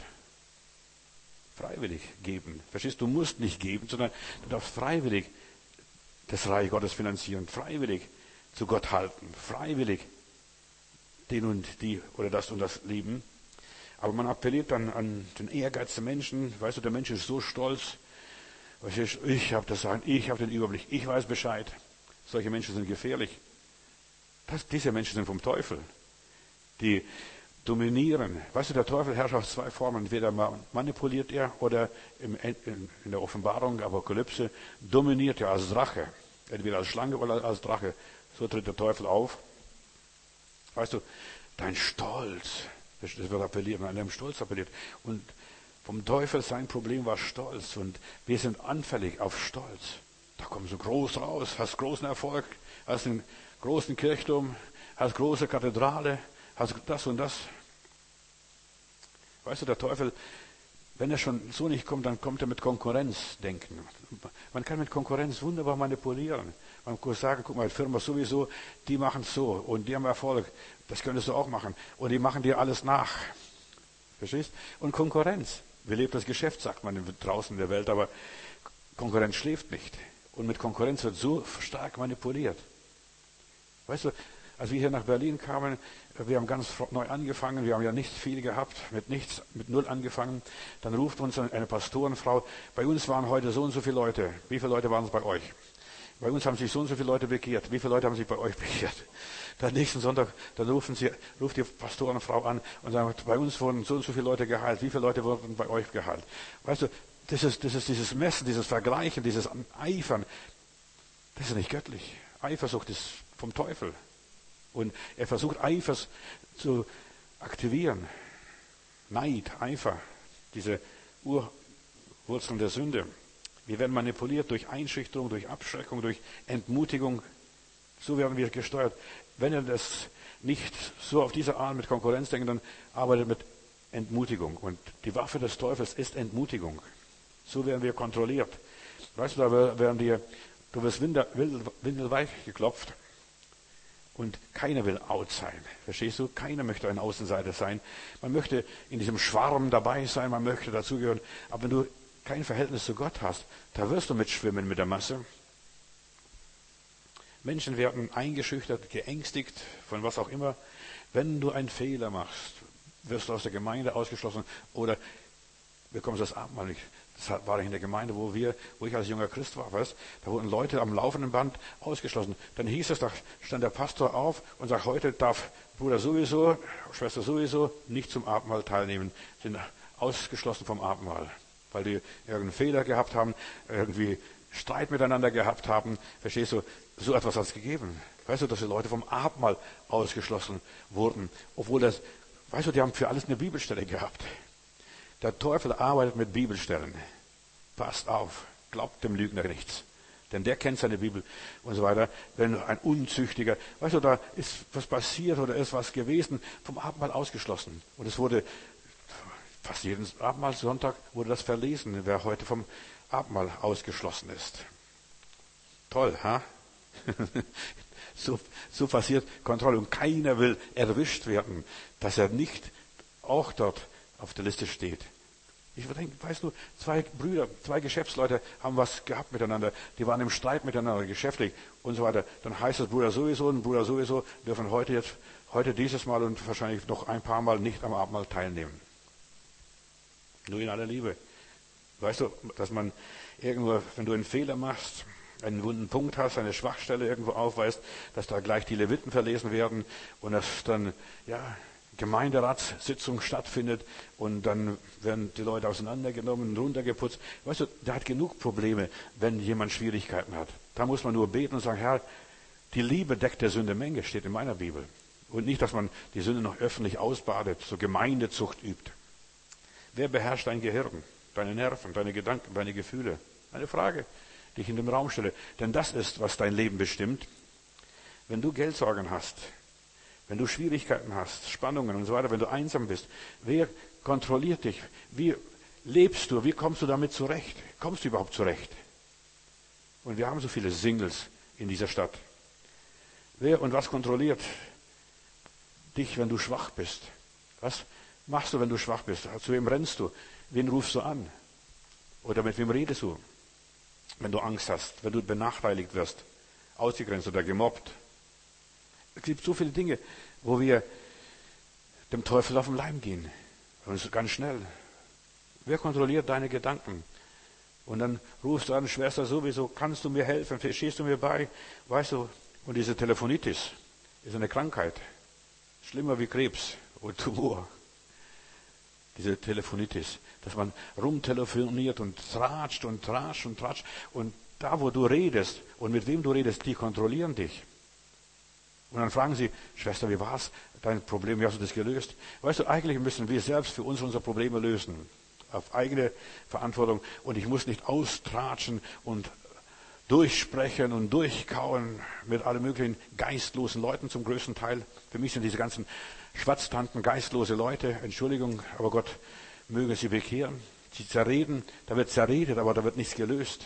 Freiwillig geben. Verstehst du? Du musst nicht geben, sondern du darfst freiwillig das Reich Gottes finanzieren, freiwillig zu Gott halten, freiwillig den und die oder das und das lieben. Aber man appelliert dann an den Ehrgeiz der Menschen. Weißt du, der Mensch ist so stolz. Ich habe das Sagen, ich habe den Überblick, ich weiß Bescheid. Solche Menschen sind gefährlich. Das, diese Menschen sind vom Teufel. Die dominieren. Weißt du, der Teufel herrscht auf zwei Formen. Entweder manipuliert er oder im, in, in der Offenbarung, Apokalypse, dominiert er als Drache. Entweder als Schlange oder als Drache. So tritt der Teufel auf. Weißt du, dein Stolz, das wird appelliert, an deinem Stolz appelliert. Und vom Teufel sein Problem war Stolz. Und wir sind anfällig auf Stolz. Da kommst du groß raus, hast großen Erfolg, hast einen großen Kirchturm, hast große Kathedrale, hast das und das. Weißt du, der Teufel, wenn er schon so nicht kommt, dann kommt er mit Konkurrenzdenken. Man kann mit Konkurrenz wunderbar manipulieren. Man kann sagen, guck mal, die Firma sowieso, die machen es so und die haben Erfolg. Das könntest du auch machen. Und die machen dir alles nach. Verstehst? Und Konkurrenz. Belebt das Geschäft, sagt man draußen in der Welt, aber Konkurrenz schläft nicht. Und mit Konkurrenz wird so stark manipuliert. Weißt du, als wir hier nach Berlin kamen, wir haben ganz neu angefangen, wir haben ja nicht viel gehabt, mit nichts, mit null angefangen. Dann ruft uns eine Pastorenfrau, bei uns waren heute so und so viele Leute. Wie viele Leute waren es bei euch? Bei uns haben sich so und so viele Leute bekehrt. Wie viele Leute haben sich bei euch bekehrt? Dann nächsten Sonntag, dann rufen sie, ruft die Pastorenfrau an und sagt, bei uns wurden so und so viele Leute geheilt. Wie viele Leute wurden bei euch geheilt? Weißt du, das ist, das ist dieses Messen, dieses Vergleichen, dieses Eifern. Das ist nicht göttlich. Eifersucht ist vom Teufel. Und er versucht Eifer zu aktivieren. Neid, Eifer, diese Urwurzeln der Sünde. Wir werden manipuliert durch Einschüchterung, durch Abschreckung, durch Entmutigung. So werden wir gesteuert. Wenn er das nicht so auf diese Art mit Konkurrenz denkt, dann arbeitet mit Entmutigung. Und die Waffe des Teufels ist Entmutigung. So werden wir kontrolliert. Weißt du, da werden dir, du wirst windelweich geklopft. Und keiner will out sein. Verstehst du? Keiner möchte ein Außenseiter sein. Man möchte in diesem Schwarm dabei sein, man möchte dazugehören. Aber wenn du kein Verhältnis zu Gott hast, da wirst du mitschwimmen mit der Masse. Menschen werden eingeschüchtert, geängstigt, von was auch immer. Wenn du einen Fehler machst, wirst du aus der Gemeinde ausgeschlossen oder bekommst das Abendmahl nicht. Das war in der Gemeinde, wo wir, wo ich als junger Christ war, weißt, da wurden Leute am laufenden Band ausgeschlossen. Dann hieß es, da stand der Pastor auf und sagt, heute darf Bruder sowieso, Schwester sowieso nicht zum Abendmahl teilnehmen, sind ausgeschlossen vom Abendmahl, weil die irgendeinen Fehler gehabt haben, irgendwie Streit miteinander gehabt haben. Verstehst du? So etwas hat es gegeben. Weißt du, dass die Leute vom Abendmahl ausgeschlossen wurden, obwohl das, weißt du, die haben für alles eine Bibelstelle gehabt. Der Teufel arbeitet mit Bibelstellen. Passt auf, glaubt dem Lügner nichts. Denn der kennt seine Bibel und so weiter. Wenn ein Unzüchtiger, weißt du, da ist was passiert oder ist was gewesen, vom Abendmahl ausgeschlossen. Und es wurde, fast jeden Abendmahlsonntag wurde das verlesen, wer heute vom Abendmahl ausgeschlossen ist. Toll, ha? so, so passiert Kontrolle und keiner will erwischt werden, dass er nicht auch dort auf der Liste steht. Ich denke, weißt du, zwei Brüder, zwei Geschäftsleute haben was gehabt miteinander, die waren im Streit miteinander, geschäftlich und so weiter. Dann heißt es, Bruder sowieso und Bruder sowieso dürfen heute jetzt, heute dieses Mal und wahrscheinlich noch ein paar Mal nicht am Abendmahl teilnehmen. Nur in aller Liebe. Weißt du, dass man irgendwo, wenn du einen Fehler machst, einen wunden Punkt hast, eine Schwachstelle irgendwo aufweist, dass da gleich die Leviten verlesen werden und dass dann, ja, Gemeinderatssitzung stattfindet und dann werden die Leute auseinandergenommen und runtergeputzt. Weißt du, der hat genug Probleme, wenn jemand Schwierigkeiten hat. Da muss man nur beten und sagen, Herr, die Liebe deckt der Sünde Menge, steht in meiner Bibel. Und nicht, dass man die Sünde noch öffentlich ausbadet, so Gemeindezucht übt. Wer beherrscht dein Gehirn, deine Nerven, deine Gedanken, deine Gefühle? Eine Frage, die ich in den Raum stelle. Denn das ist, was dein Leben bestimmt. Wenn du Geldsorgen hast, wenn du Schwierigkeiten hast, Spannungen und so weiter, wenn du einsam bist, wer kontrolliert dich? Wie lebst du? Wie kommst du damit zurecht? Kommst du überhaupt zurecht? Und wir haben so viele Singles in dieser Stadt. Wer und was kontrolliert dich, wenn du schwach bist? Was machst du, wenn du schwach bist? Zu wem rennst du? Wen rufst du an? Oder mit wem redest du? Wenn du Angst hast, wenn du benachteiligt wirst, ausgegrenzt oder gemobbt. Es gibt so viele Dinge, wo wir dem Teufel auf den Leim gehen. Und ganz schnell. Wer kontrolliert deine Gedanken? Und dann rufst du an, Schwester, sowieso, kannst du mir helfen? Stehst du mir bei? Weißt du, und diese Telefonitis ist eine Krankheit. Schlimmer wie Krebs und Tumor. Diese Telefonitis, dass man rumtelefoniert und tratscht und tratscht und tratscht. Und da, wo du redest und mit wem du redest, die kontrollieren dich. Und dann fragen sie, Schwester, wie war's? Dein Problem, wie hast du das gelöst? Weißt du, eigentlich müssen wir selbst für uns unsere Probleme lösen. Auf eigene Verantwortung. Und ich muss nicht austratschen und durchsprechen und durchkauen mit allen möglichen geistlosen Leuten zum größten Teil. Für mich sind diese ganzen Schwatztanten geistlose Leute. Entschuldigung, aber Gott möge sie bekehren. Sie zerreden, da wird zerredet, aber da wird nichts gelöst.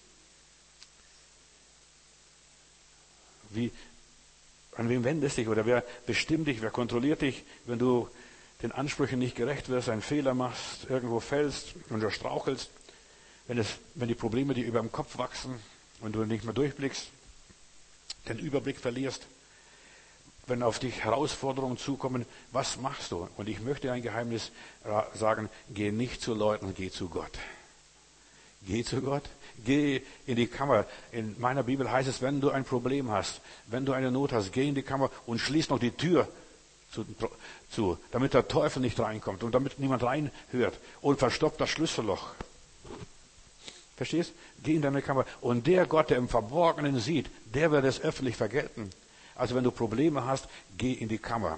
Wie, an wem wendest du dich oder wer bestimmt dich, wer kontrolliert dich, wenn du den Ansprüchen nicht gerecht wirst, einen Fehler machst, irgendwo fällst und du strauchelst, wenn, es, wenn die Probleme dir über dem Kopf wachsen und du nicht mehr durchblickst, den Überblick verlierst, wenn auf dich Herausforderungen zukommen, was machst du? Und ich möchte ein Geheimnis sagen, geh nicht zu Leuten, geh zu Gott. Geh zu Gott, geh in die Kammer. In meiner Bibel heißt es, wenn du ein Problem hast, wenn du eine Not hast, geh in die Kammer und schließ noch die Tür zu, zu damit der Teufel nicht reinkommt und damit niemand reinhört und verstopft das Schlüsselloch. Verstehst? Geh in deine Kammer. Und der Gott, der im Verborgenen sieht, der wird es öffentlich vergelten. Also wenn du Probleme hast, geh in die Kammer.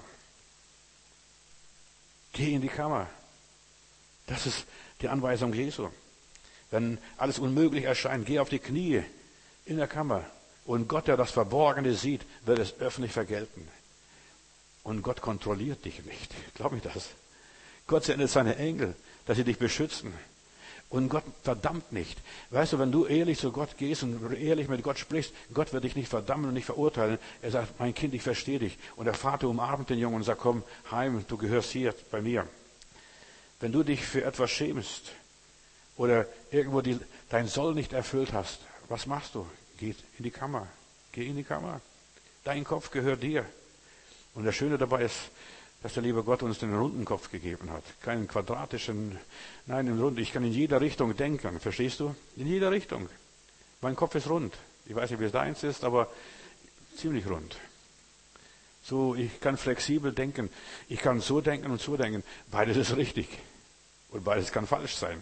Geh in die Kammer. Das ist die Anweisung Jesu. Wenn alles unmöglich erscheint, geh auf die Knie in der Kammer. Und Gott, der das Verborgene sieht, wird es öffentlich vergelten. Und Gott kontrolliert dich nicht. Glaub mir das. Gott sendet seine Engel, dass sie dich beschützen. Und Gott verdammt nicht. Weißt du, wenn du ehrlich zu Gott gehst und ehrlich mit Gott sprichst, Gott wird dich nicht verdammen und nicht verurteilen. Er sagt, mein Kind, ich verstehe dich. Und der Vater umarmt den Jungen und sagt, komm heim, du gehörst hier bei mir. Wenn du dich für etwas schämst oder irgendwo die, dein Soll nicht erfüllt hast, was machst du? Geh in die Kammer. Geh in die Kammer. Dein Kopf gehört dir. Und das Schöne dabei ist, dass der liebe Gott uns den runden Kopf gegeben hat. Keinen quadratischen, nein, einen runden. Ich kann in jeder Richtung denken, verstehst du? In jeder Richtung. Mein Kopf ist rund. Ich weiß nicht, wie es deins ist, aber ziemlich rund. So, ich kann flexibel denken. Ich kann so denken und so denken. Beides ist richtig. Und beides kann falsch sein.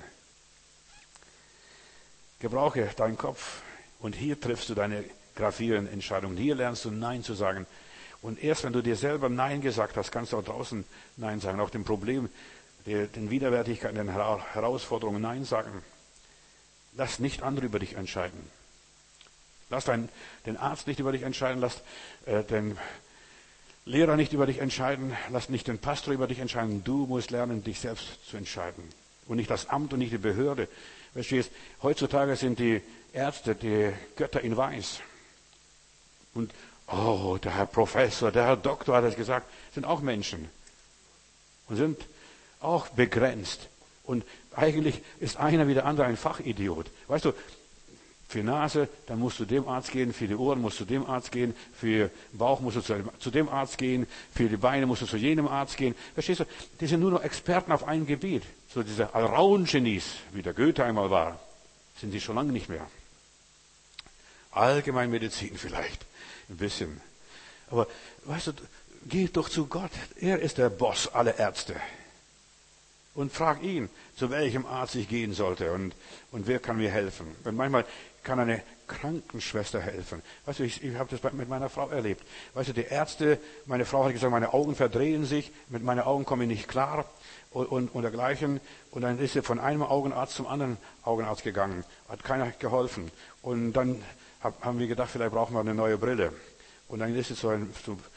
Gebrauche deinen Kopf. Und hier triffst du deine gravierenden Entscheidungen. Hier lernst du Nein zu sagen. Und erst wenn du dir selber Nein gesagt hast, kannst du auch draußen Nein sagen. Auch dem Problem, den Widerwärtigkeiten, den Herausforderungen Nein sagen. Lass nicht andere über dich entscheiden. Lass dein, den Arzt nicht über dich entscheiden. Lass äh, den Lehrer nicht über dich entscheiden. Lass nicht den Pastor über dich entscheiden. Du musst lernen, dich selbst zu entscheiden. Und nicht das Amt und nicht die Behörde. Verstehst? Heutzutage sind die Ärzte die Götter in Weiß. Und oh, der Herr Professor, der Herr Doktor hat es gesagt, sind auch Menschen und sind auch begrenzt. Und eigentlich ist einer wie der andere ein Fachidiot. Weißt du, für Nase, dann musst du dem Arzt gehen, für die Ohren musst du dem Arzt gehen, für den Bauch musst du zu, zu dem Arzt gehen, für die Beine musst du zu jenem Arzt gehen. Verstehst du, die sind nur noch Experten auf einem Gebiet. So diese Allround-Genies, wie der Goethe einmal war, sind die schon lange nicht mehr. Allgemeinmedizin vielleicht. Ein bisschen. Aber weißt du, geh doch zu Gott. Er ist der Boss aller Ärzte. Und frag ihn, zu welchem Arzt ich gehen sollte und, und wer kann mir helfen. Und manchmal kann eine Krankenschwester helfen. Weißt du, ich, ich habe das mit meiner Frau erlebt. Weißt du, die Ärzte, meine Frau hat gesagt, meine Augen verdrehen sich, mit meinen Augen komme ich nicht klar und, und, und dergleichen. Und dann ist sie von einem Augenarzt zum anderen Augenarzt gegangen. Hat keiner geholfen. Und dann haben wir gedacht, vielleicht brauchen wir eine neue Brille. Und dann ist es so ein, so,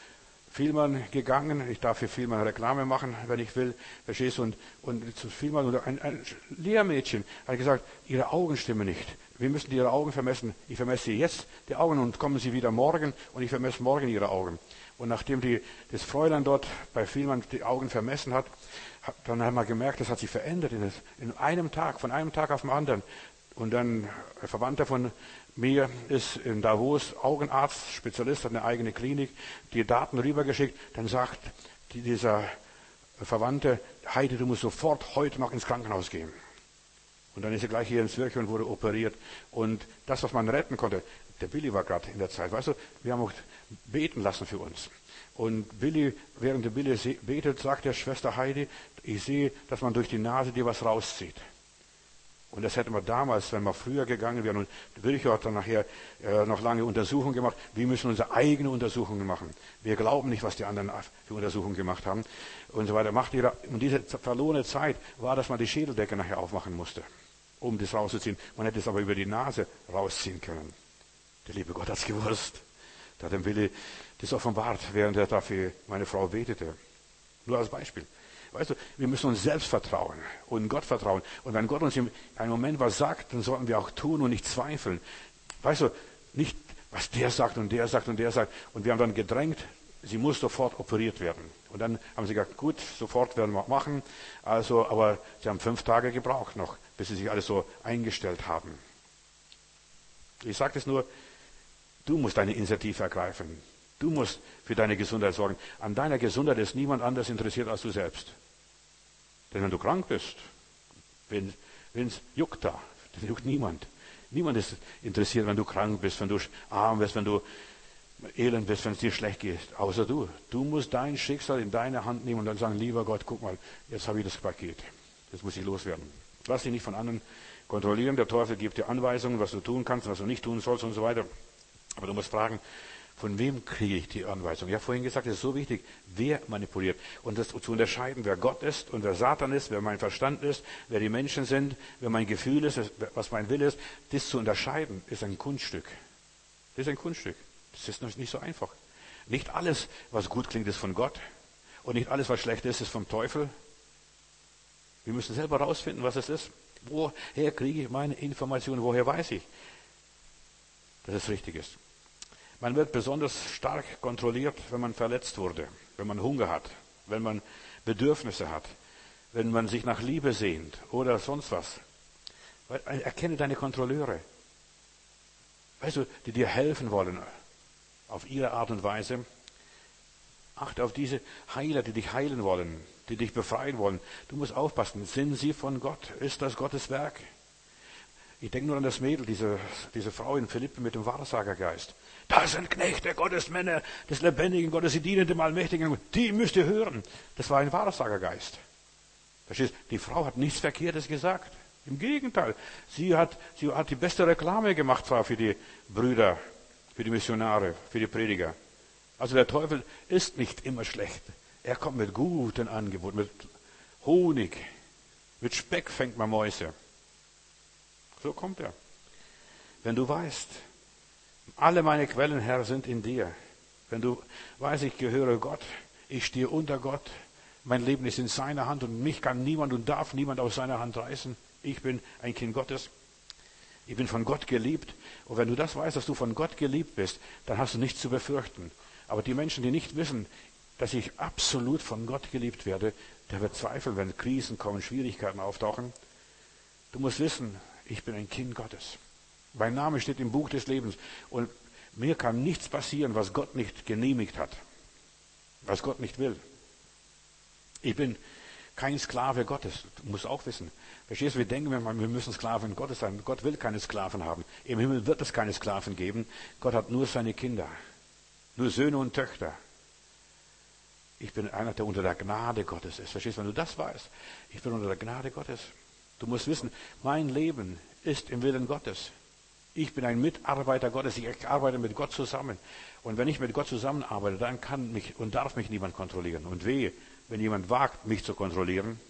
Vielmann gegangen. Ich darf für Vielmann Reklame machen, wenn ich will. Verstehst du? Und, und zu Vielmann, oder ein, ein Lehrmädchen, hat gesagt, ihre Augen stimmen nicht. Wir müssen ihre Augen vermessen. Ich vermesse sie jetzt, die Augen, und kommen sie wieder morgen, und ich vermesse morgen ihre Augen. Und nachdem die, das Fräulein dort bei Vielmann die Augen vermessen hat, hat dann haben wir gemerkt, das hat sich verändert in, das, in einem Tag, von einem Tag auf den anderen. Und dann ein Verwandter von mir ist in Davos Augenarzt, Spezialist, hat eine eigene Klinik, die Daten rübergeschickt. Dann sagt die, dieser Verwandte, Heidi, du musst sofort heute noch ins Krankenhaus gehen. Und dann ist er gleich hier ins Zürich und wurde operiert. Und das, was man retten konnte, der Billy war gerade in der Zeit, weißt du, wir haben auch beten lassen für uns. Und Billy, während der Billy betet, sagt der Schwester Heidi, ich sehe, dass man durch die Nase dir was rauszieht. Und das hätten wir damals, wenn wir früher gegangen wären, und Wilcher hat dann nachher äh, noch lange Untersuchungen gemacht. Wir müssen unsere eigene Untersuchungen machen. Wir glauben nicht, was die anderen für Untersuchungen gemacht haben und so weiter. Macht ihre, und diese verlorene Zeit war, dass man die Schädeldecke nachher aufmachen musste, um das rauszuziehen. Man hätte es aber über die Nase rausziehen können. Der liebe Gott hat's gewusst. Da hat dem Willi das offenbart, während er dafür meine Frau betete. Nur als Beispiel. Weißt du, wir müssen uns selbst vertrauen und Gott vertrauen. Und wenn Gott uns in einem Moment was sagt, dann sollten wir auch tun und nicht zweifeln. Weißt du, nicht, was der sagt und der sagt und der sagt. Und wir haben dann gedrängt, sie muss sofort operiert werden. Und dann haben sie gesagt, gut, sofort werden wir machen. Also, aber sie haben fünf Tage gebraucht noch, bis sie sich alles so eingestellt haben. Ich sage das nur, du musst deine Initiative ergreifen. Du musst für deine Gesundheit sorgen. An deiner Gesundheit ist niemand anders interessiert als du selbst. Denn wenn du krank bist, wenn es juckt da, dann juckt niemand. Niemand ist interessiert, wenn du krank bist, wenn du arm bist, wenn du elend bist, wenn es dir schlecht geht, außer du. Du musst dein Schicksal in deine Hand nehmen und dann sagen, lieber Gott, guck mal, jetzt habe ich das Paket. Das muss ich loswerden. Lass dich nicht von anderen kontrollieren. Der Teufel gibt dir Anweisungen, was du tun kannst, was du nicht tun sollst und so weiter. Aber du musst fragen, von wem kriege ich die Anweisung? Ich habe vorhin gesagt, es ist so wichtig, wer manipuliert. Und das zu unterscheiden, wer Gott ist und wer Satan ist, wer mein Verstand ist, wer die Menschen sind, wer mein Gefühl ist, was mein Wille ist, das zu unterscheiden, ist ein Kunststück. Das ist ein Kunststück. Das ist nicht so einfach. Nicht alles, was gut klingt, ist von Gott. Und nicht alles, was schlecht ist, ist vom Teufel. Wir müssen selber herausfinden, was es ist. Woher kriege ich meine Informationen? Woher weiß ich, dass es richtig ist? Man wird besonders stark kontrolliert, wenn man verletzt wurde, wenn man Hunger hat, wenn man Bedürfnisse hat, wenn man sich nach Liebe sehnt oder sonst was. Erkenne deine Kontrolleure. Weißt du, die dir helfen wollen, auf ihre Art und Weise. Achte auf diese Heiler, die dich heilen wollen, die dich befreien wollen. Du musst aufpassen, sind sie von Gott? Ist das Gottes Werk? Ich denke nur an das Mädel, diese, diese Frau in Philippe mit dem Wahrsagergeist. Das sind Knechte Gottes, Männer des lebendigen Gottes, sie dienen dem Allmächtigen. Die müsst ihr hören. Das war ein Wahrsagergeist. Verstehst? Die Frau hat nichts Verkehrtes gesagt. Im Gegenteil. Sie hat, sie hat die beste Reklame gemacht zwar für die Brüder, für die Missionare, für die Prediger. Also der Teufel ist nicht immer schlecht. Er kommt mit guten Angeboten, mit Honig, mit Speck fängt man Mäuse. So kommt er. Wenn du weißt, alle meine Quellen, Herr, sind in dir. Wenn du weißt, ich gehöre Gott, ich stehe unter Gott, mein Leben ist in seiner Hand und mich kann niemand und darf niemand aus seiner Hand reißen. Ich bin ein Kind Gottes. Ich bin von Gott geliebt. Und wenn du das weißt, dass du von Gott geliebt bist, dann hast du nichts zu befürchten. Aber die Menschen, die nicht wissen, dass ich absolut von Gott geliebt werde, der wird zweifeln, wenn Krisen kommen, Schwierigkeiten auftauchen. Du musst wissen, ich bin ein Kind Gottes. Mein Name steht im Buch des Lebens. Und mir kann nichts passieren, was Gott nicht genehmigt hat. Was Gott nicht will. Ich bin kein Sklave Gottes. Du musst auch wissen. Verstehst du, wir denken, wir müssen Sklaven Gottes sein. Gott will keine Sklaven haben. Im Himmel wird es keine Sklaven geben. Gott hat nur seine Kinder. Nur Söhne und Töchter. Ich bin einer, der unter der Gnade Gottes ist. Verstehst du, wenn du das weißt? Ich bin unter der Gnade Gottes. Du musst wissen, mein Leben ist im Willen Gottes. Ich bin ein Mitarbeiter Gottes. Ich arbeite mit Gott zusammen. Und wenn ich mit Gott zusammenarbeite, dann kann mich und darf mich niemand kontrollieren. Und wehe, wenn jemand wagt, mich zu kontrollieren,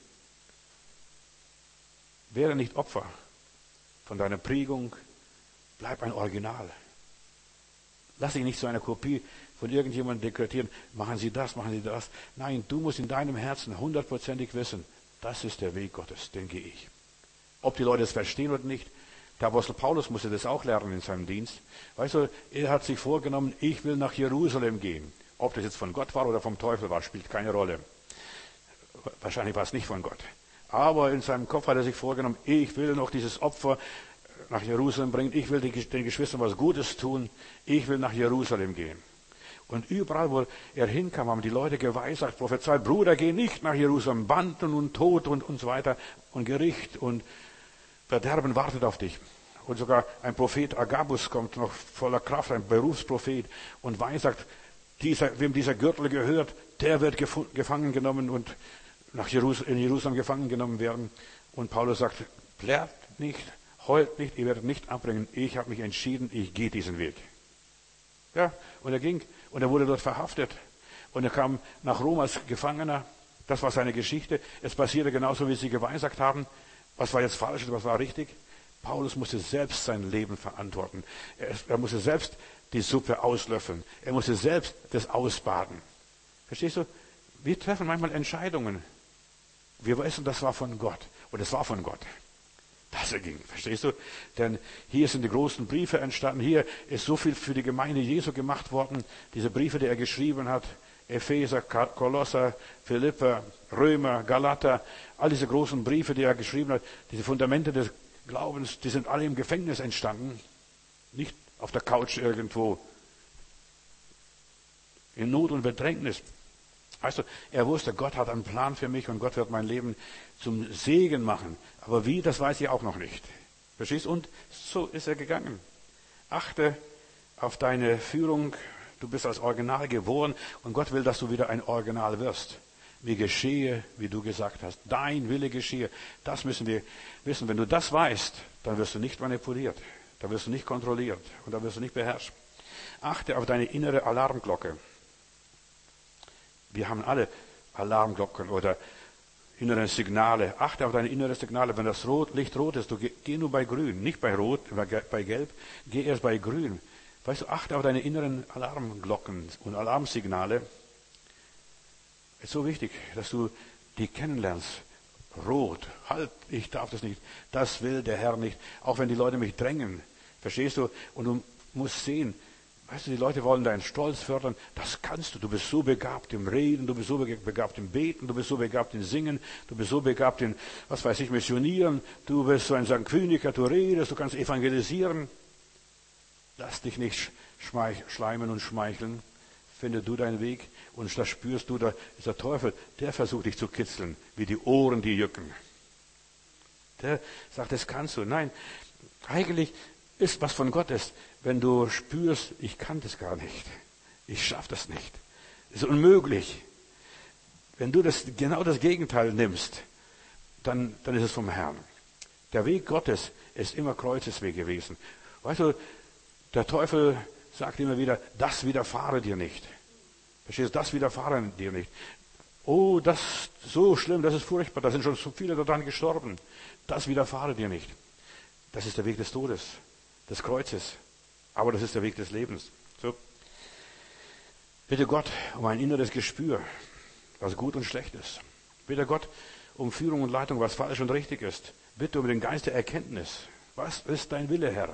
wäre nicht Opfer von deiner Prägung, bleib ein Original. Lass dich nicht zu einer Kopie von irgendjemandem dekretieren, machen Sie das, machen Sie das. Nein, du musst in deinem Herzen hundertprozentig wissen, das ist der Weg Gottes, den gehe ich. Ob die Leute es verstehen oder nicht, der Apostel Paulus musste das auch lernen in seinem Dienst. Weißt du, er hat sich vorgenommen, ich will nach Jerusalem gehen. Ob das jetzt von Gott war oder vom Teufel war, spielt keine Rolle. Wahrscheinlich war es nicht von Gott. Aber in seinem Kopf hat er sich vorgenommen, ich will noch dieses Opfer nach Jerusalem bringen. Ich will den Geschwistern was Gutes tun. Ich will nach Jerusalem gehen. Und überall, wo er hinkam, haben die Leute geweissagt, prophezeit, Bruder, geh nicht nach Jerusalem. Banden und Tod und, und so weiter und Gericht und Verderben wartet auf dich. Und sogar ein Prophet Agabus kommt noch voller Kraft, ein Berufsprophet, und weissagt, dieser, wem dieser Gürtel gehört, der wird gefangen genommen und nach Jerusalem, in Jerusalem gefangen genommen werden. Und Paulus sagt, plärrt nicht, heult nicht, ihr werdet nicht abbringen. Ich habe mich entschieden, ich gehe diesen Weg. Ja, und er ging und er wurde dort verhaftet. Und er kam nach Rom als Gefangener. Das war seine Geschichte. Es passierte genauso, wie sie geweissagt haben. Was war jetzt falsch und was war richtig? Paulus musste selbst sein Leben verantworten. Er, er musste selbst die Suppe auslöffeln. Er musste selbst das ausbaden. Verstehst du? Wir treffen manchmal Entscheidungen. Wir wissen, das war von Gott. Und es war von Gott. Das ging. Verstehst du? Denn hier sind die großen Briefe entstanden. Hier ist so viel für die Gemeinde Jesu gemacht worden. Diese Briefe, die er geschrieben hat. Epheser, Kolosser, Philipper, Römer, Galater. All diese großen Briefe, die er geschrieben hat. Diese Fundamente des Glaubens, die sind alle im Gefängnis entstanden. Nicht auf der Couch irgendwo. In Not und Bedrängnis. Weißt du, er wusste, Gott hat einen Plan für mich und Gott wird mein Leben zum Segen machen. Aber wie, das weiß ich auch noch nicht. Verstehst du? Und so ist er gegangen. Achte auf deine Führung. Du bist als Original geboren und Gott will, dass du wieder ein Original wirst. Wie geschehe, wie du gesagt hast. Dein Wille geschehe. Das müssen wir wissen. Wenn du das weißt, dann wirst du nicht manipuliert. Dann wirst du nicht kontrolliert und dann wirst du nicht beherrscht. Achte auf deine innere Alarmglocke. Wir haben alle Alarmglocken oder innere Signale. Achte auf deine inneren Signale. Wenn das Rot, Licht rot ist, du geh, geh nur bei Grün, nicht bei Rot, bei Gelb, geh erst bei Grün. Weißt du, achte auf deine inneren Alarmglocken und Alarmsignale. Es ist so wichtig, dass du die kennenlernst. Rot, halt, ich darf das nicht. Das will der Herr nicht. Auch wenn die Leute mich drängen. Verstehst du? Und du musst sehen, weißt du, die Leute wollen deinen Stolz fördern. Das kannst du. Du bist so begabt im Reden, du bist so begabt im Beten, du bist so begabt im Singen, du bist so begabt in, was weiß ich, Missionieren. Du bist so ein Sanguiniker, du redest, du kannst evangelisieren. Lass dich nicht schleimen und schmeicheln. Finde du deinen Weg und das spürst du, da ist der Teufel, der versucht dich zu kitzeln, wie die Ohren, die jücken. Der sagt, das kannst du. Nein, eigentlich ist was von Gott ist, wenn du spürst, ich kann das gar nicht. Ich schaffe das nicht. Das ist unmöglich. Wenn du das, genau das Gegenteil nimmst, dann, dann ist es vom Herrn. Der Weg Gottes ist immer Kreuzesweg gewesen. Weißt du, der Teufel sagt immer wieder, das widerfahre dir nicht. Verstehst du, das widerfahre dir nicht. Oh, das ist so schlimm, das ist furchtbar, da sind schon so viele daran gestorben. Das widerfahre dir nicht. Das ist der Weg des Todes, des Kreuzes. Aber das ist der Weg des Lebens. So. Bitte Gott um ein inneres Gespür, was gut und schlecht ist. Bitte Gott um Führung und Leitung, was falsch und richtig ist. Bitte um den Geist der Erkenntnis. Was ist dein Wille, Herr?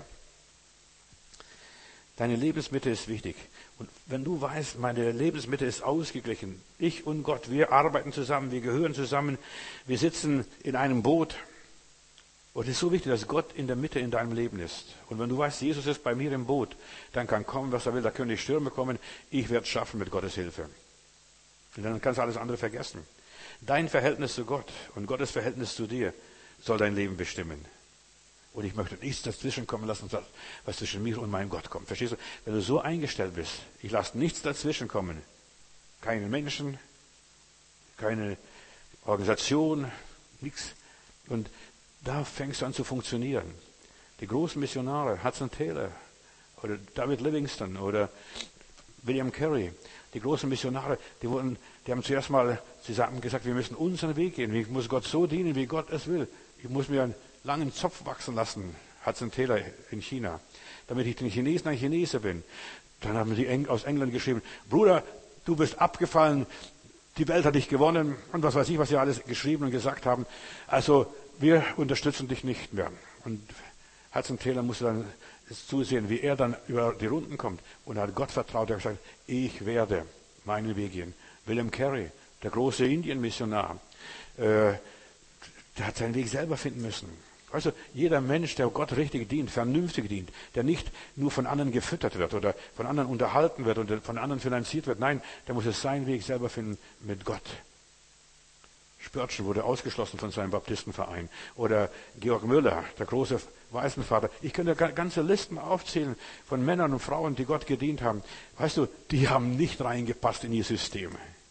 Deine Lebensmitte ist wichtig. Und wenn du weißt, meine Lebensmitte ist ausgeglichen, ich und Gott, wir arbeiten zusammen, wir gehören zusammen, wir sitzen in einem Boot. Und es ist so wichtig, dass Gott in der Mitte in deinem Leben ist. Und wenn du weißt, Jesus ist bei mir im Boot, dann kann kommen, was er will, da können die Stürme kommen, ich werde es schaffen mit Gottes Hilfe. Und dann kannst du alles andere vergessen. Dein Verhältnis zu Gott und Gottes Verhältnis zu dir soll dein Leben bestimmen. Und ich möchte nichts dazwischen kommen lassen, was zwischen mir und meinem Gott kommt. Verstehst du? Wenn du so eingestellt bist, ich lasse nichts dazwischen kommen. Keine Menschen, keine Organisation, nichts. Und da fängst du an zu funktionieren. Die großen Missionare, Hudson Taylor oder David Livingstone oder William Carey, die großen Missionare, die wurden, die haben zuerst mal zusammen gesagt, wir müssen unseren Weg gehen. Ich muss Gott so dienen, wie Gott es will. Ich muss mir einen langen Zopf wachsen lassen, Hudson Taylor in China, damit ich den Chinesen ein Chinese bin. Dann haben die aus England geschrieben, Bruder, du bist abgefallen, die Welt hat dich gewonnen und was weiß ich, was sie alles geschrieben und gesagt haben. Also wir unterstützen dich nicht mehr. Und Hudson Taylor musste dann zusehen, wie er dann über die Runden kommt und er hat Gott vertraut. Er hat gesagt, ich werde meinen Weg gehen. William Carey, der große Indien-Missionar, äh, der hat seinen Weg selber finden müssen. Also jeder Mensch, der Gott richtig dient, vernünftig dient, der nicht nur von anderen gefüttert wird oder von anderen unterhalten wird und von anderen finanziert wird, nein, der muss es seinen Weg selber finden mit Gott. Spörtchen wurde ausgeschlossen von seinem Baptistenverein. Oder Georg Müller, der große Waisenvater. Ich könnte ganze Listen aufzählen von Männern und Frauen, die Gott gedient haben. Weißt du, die haben nicht reingepasst in ihr System.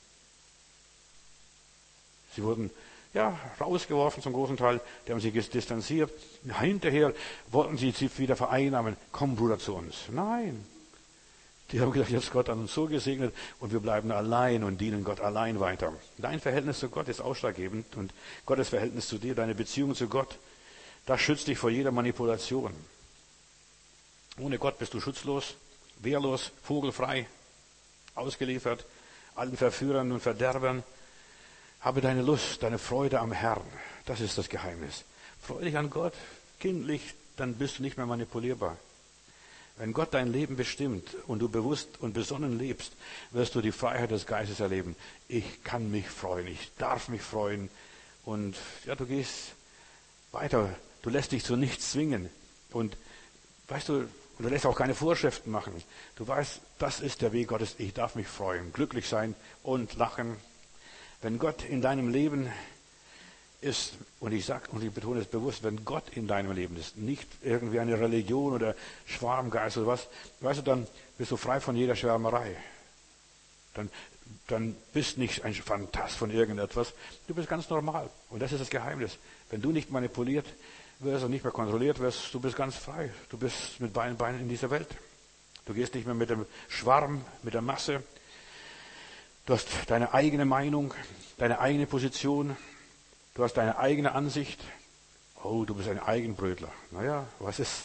Sie wurden ja, rausgeworfen zum großen Teil, die haben sich distanziert. Hinterher wollten sie sich wieder vereinnahmen. Komm, Bruder, zu uns. Nein. Die haben gesagt, jetzt Gott hat uns so gesegnet und wir bleiben allein und dienen Gott allein weiter. Dein Verhältnis zu Gott ist ausschlaggebend und Gottes Verhältnis zu dir, deine Beziehung zu Gott, das schützt dich vor jeder Manipulation. Ohne Gott bist du schutzlos, wehrlos, vogelfrei, ausgeliefert, allen Verführern und Verderbern. Habe deine Lust, deine Freude am Herrn. Das ist das Geheimnis. Freu dich an Gott, kindlich, dann bist du nicht mehr manipulierbar. Wenn Gott dein Leben bestimmt und du bewusst und besonnen lebst, wirst du die Freiheit des Geistes erleben. Ich kann mich freuen, ich darf mich freuen. Und ja, du gehst weiter. Du lässt dich zu nichts zwingen. Und weißt du, du lässt auch keine Vorschriften machen. Du weißt, das ist der Weg Gottes. Ich darf mich freuen, glücklich sein und lachen. Wenn Gott in deinem Leben ist, und ich sage und ich betone es bewusst, wenn Gott in deinem Leben ist, nicht irgendwie eine Religion oder Schwarmgeist oder was, weißt du, dann bist du frei von jeder Schwärmerei. Dann, dann bist nicht ein Phantast von irgendetwas, du bist ganz normal. Und das ist das Geheimnis. Wenn du nicht manipuliert wirst und nicht mehr kontrolliert wirst, du bist ganz frei. Du bist mit beiden Beinen in dieser Welt. Du gehst nicht mehr mit dem Schwarm, mit der Masse. Du hast deine eigene Meinung, deine eigene Position, du hast deine eigene Ansicht. Oh, du bist ein Eigenbrötler. Naja, was ist?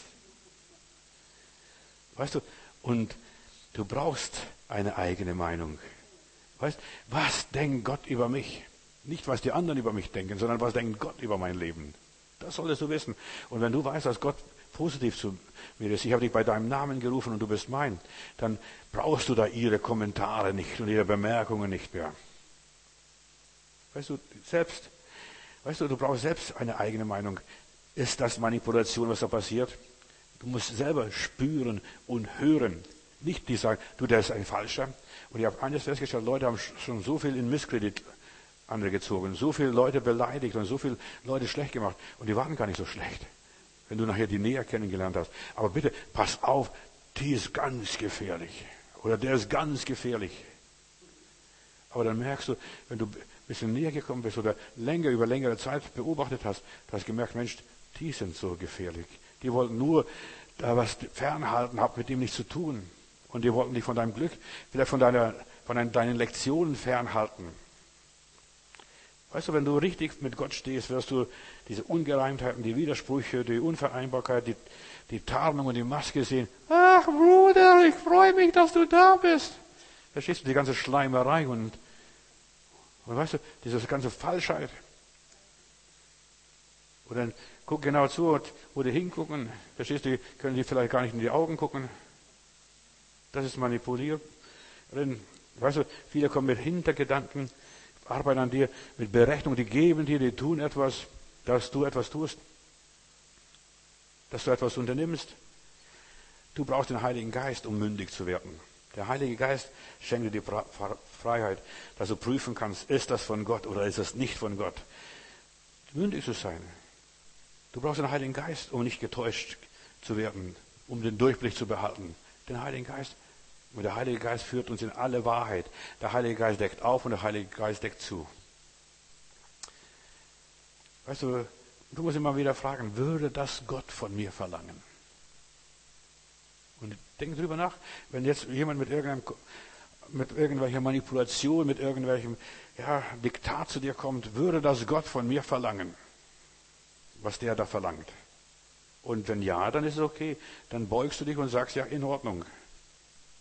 Weißt du, und du brauchst eine eigene Meinung. Weißt, was denkt Gott über mich? Nicht, was die anderen über mich denken, sondern was denkt Gott über mein Leben. Das solltest du wissen. Und wenn du weißt, dass Gott positiv zu mir ist, ich habe dich bei deinem Namen gerufen und du bist mein, dann brauchst du da ihre Kommentare nicht und ihre Bemerkungen nicht mehr. Weißt du, selbst, weißt du, du brauchst selbst eine eigene Meinung. Ist das Manipulation, was da passiert? Du musst selber spüren und hören. Nicht die sagen, du, der ist ein Falscher. Und ich habe eines festgestellt, Leute haben schon so viel in Misskredit andere gezogen, so viele Leute beleidigt und so viele Leute schlecht gemacht. Und die waren gar nicht so schlecht, wenn du nachher die näher kennengelernt hast. Aber bitte, pass auf, die ist ganz gefährlich. Oder der ist ganz gefährlich. Aber dann merkst du, wenn du ein bisschen näher gekommen bist oder länger, über längere Zeit beobachtet hast, du hast gemerkt, Mensch, die sind so gefährlich. Die wollten nur da was fernhalten, haben mit dem nichts zu tun. Und die wollten dich von deinem Glück, vielleicht von, deiner, von deinen, deinen Lektionen fernhalten. Weißt du, wenn du richtig mit Gott stehst, wirst du diese Ungereimtheiten, die Widersprüche, die Unvereinbarkeit, die, die Tarnung und die Maske sehen. Ach, Bruder, ich freue mich, dass du da bist. Verstehst du, die ganze Schleimerei und, und weißt du, diese ganze Falschheit. Und dann guck genau zu, wo die hingucken. Verstehst du, können die vielleicht gar nicht in die Augen gucken. Das ist manipuliert. Weißt du, viele kommen mit Hintergedanken, arbeiten an dir mit Berechnung, die geben dir, die tun etwas, dass du etwas tust, dass du etwas unternimmst. Du brauchst den Heiligen Geist, um mündig zu werden. Der Heilige Geist schenkt dir die Freiheit, dass du prüfen kannst, ist das von Gott oder ist das nicht von Gott. Mündig zu sein. Du brauchst den Heiligen Geist, um nicht getäuscht zu werden, um den Durchblick zu behalten. Den Heiligen Geist. Und der Heilige Geist führt uns in alle Wahrheit. Der Heilige Geist deckt auf und der Heilige Geist deckt zu. Weißt du, du musst immer wieder fragen, würde das Gott von mir verlangen? Und denk drüber nach, wenn jetzt jemand mit irgendeinem, mit irgendwelcher Manipulation, mit irgendwelchem ja, Diktat zu dir kommt, würde das Gott von mir verlangen, was der da verlangt? Und wenn ja, dann ist es okay. Dann beugst du dich und sagst, ja, in Ordnung.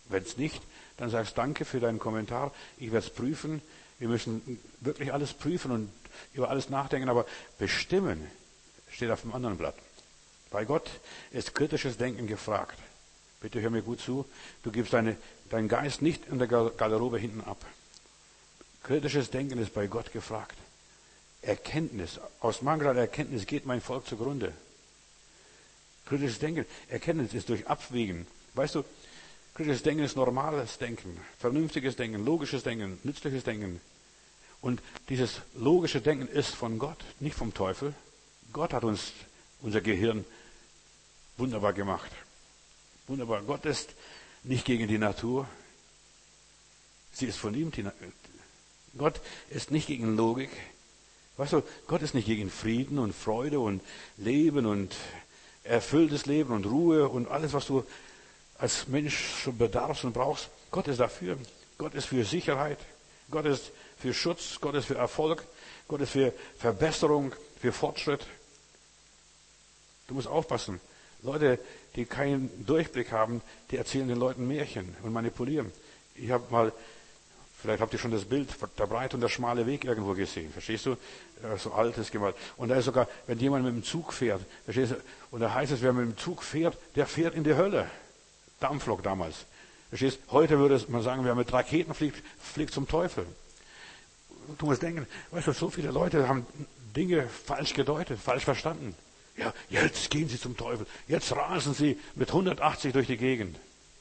Wenn es nicht, dann sagst danke für deinen Kommentar. Ich werde es prüfen. Wir müssen wirklich alles prüfen und über alles nachdenken, aber bestimmen steht auf dem anderen Blatt. Bei Gott ist kritisches Denken gefragt. Bitte hör mir gut zu. Du gibst deine, deinen Geist nicht in der Garderobe hinten ab. Kritisches Denken ist bei Gott gefragt. Erkenntnis. Aus Mangel an Erkenntnis geht mein Volk zugrunde. Kritisches Denken. Erkenntnis ist durch Abwägen. Weißt du, kritisches Denken ist normales Denken, vernünftiges Denken, logisches Denken, nützliches Denken. Und dieses logische Denken ist von Gott, nicht vom Teufel. Gott hat uns unser Gehirn wunderbar gemacht. Wunderbar. Gott ist nicht gegen die Natur. Sie ist von ihm. Die Na- Gott ist nicht gegen Logik. Weißt du, Gott ist nicht gegen Frieden und Freude und Leben und erfülltes Leben und Ruhe und alles, was du als Mensch so bedarfst und brauchst. Gott ist dafür. Gott ist für Sicherheit. Gott ist für Schutz. Gott ist für Erfolg. Gott ist für Verbesserung, für Fortschritt. Du musst aufpassen. Leute, die keinen Durchblick haben, die erzählen den Leuten Märchen und manipulieren. Ich habe mal, vielleicht habt ihr schon das Bild, der breite und der schmale Weg irgendwo gesehen. Verstehst du? So altes gemalt. Und da ist sogar, wenn jemand mit dem Zug fährt, verstehst du? Und da heißt es, wer mit dem Zug fährt, der fährt in die Hölle. Dampflok damals. Verstehst? Heute würde man sagen, wer mit Raketen fliegt, fliegt zum Teufel. Du musst denken, weißt du, so viele Leute haben Dinge falsch gedeutet, falsch verstanden. Ja, jetzt gehen sie zum Teufel. Jetzt rasen sie mit hundertachtzig durch die Gegend.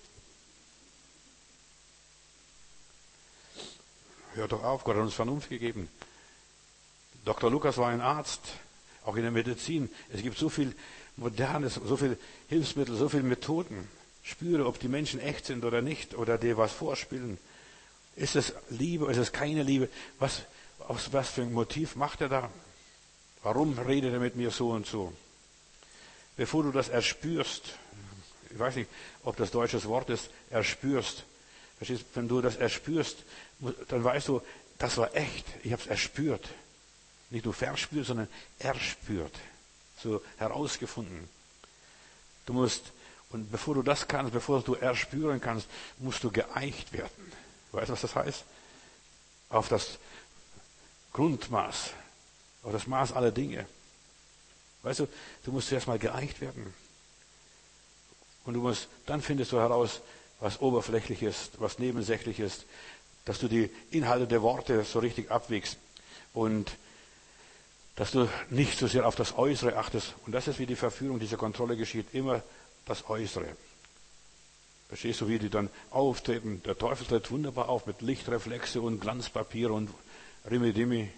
Hör doch auf, Gott hat uns Vernunft gegeben. Doktor Lukas war ein Arzt, auch in der Medizin. Es gibt so viel Modernes, so viel Hilfsmittel, so viele Methoden. Spüre, ob die Menschen echt sind oder nicht, oder dir was vorspielen. Ist es Liebe, ist es keine Liebe? Was, aus was für ein Motiv macht er da? Warum redet er mit mir so und so? Bevor du das erspürst, ich weiß nicht, ob das deutsches Wort ist, erspürst. Verstehst? Wenn du das erspürst, dann weißt du, das war echt. Ich habe es erspürt. Nicht nur verspürt, sondern erspürt. So herausgefunden. Du musst, und bevor du das kannst, bevor du erspüren kannst, musst du geeicht werden. Weißt du, was das heißt? Auf das Grundmaß, auf das Maß aller Dinge. Weißt du, du musst zuerst mal geeicht werden. Und du musst, dann findest du heraus, was oberflächlich ist, was nebensächlich ist, dass du die Inhalte der Worte so richtig abwägst und dass du nicht so sehr auf das Äußere achtest. Und das ist, wie die Verführung, diese Kontrolle geschieht, immer das Äußere. Verstehst du, wie die dann auftreten? Der Teufel tritt wunderbar auf mit Lichtreflexe und Glanzpapier und Rimidimi.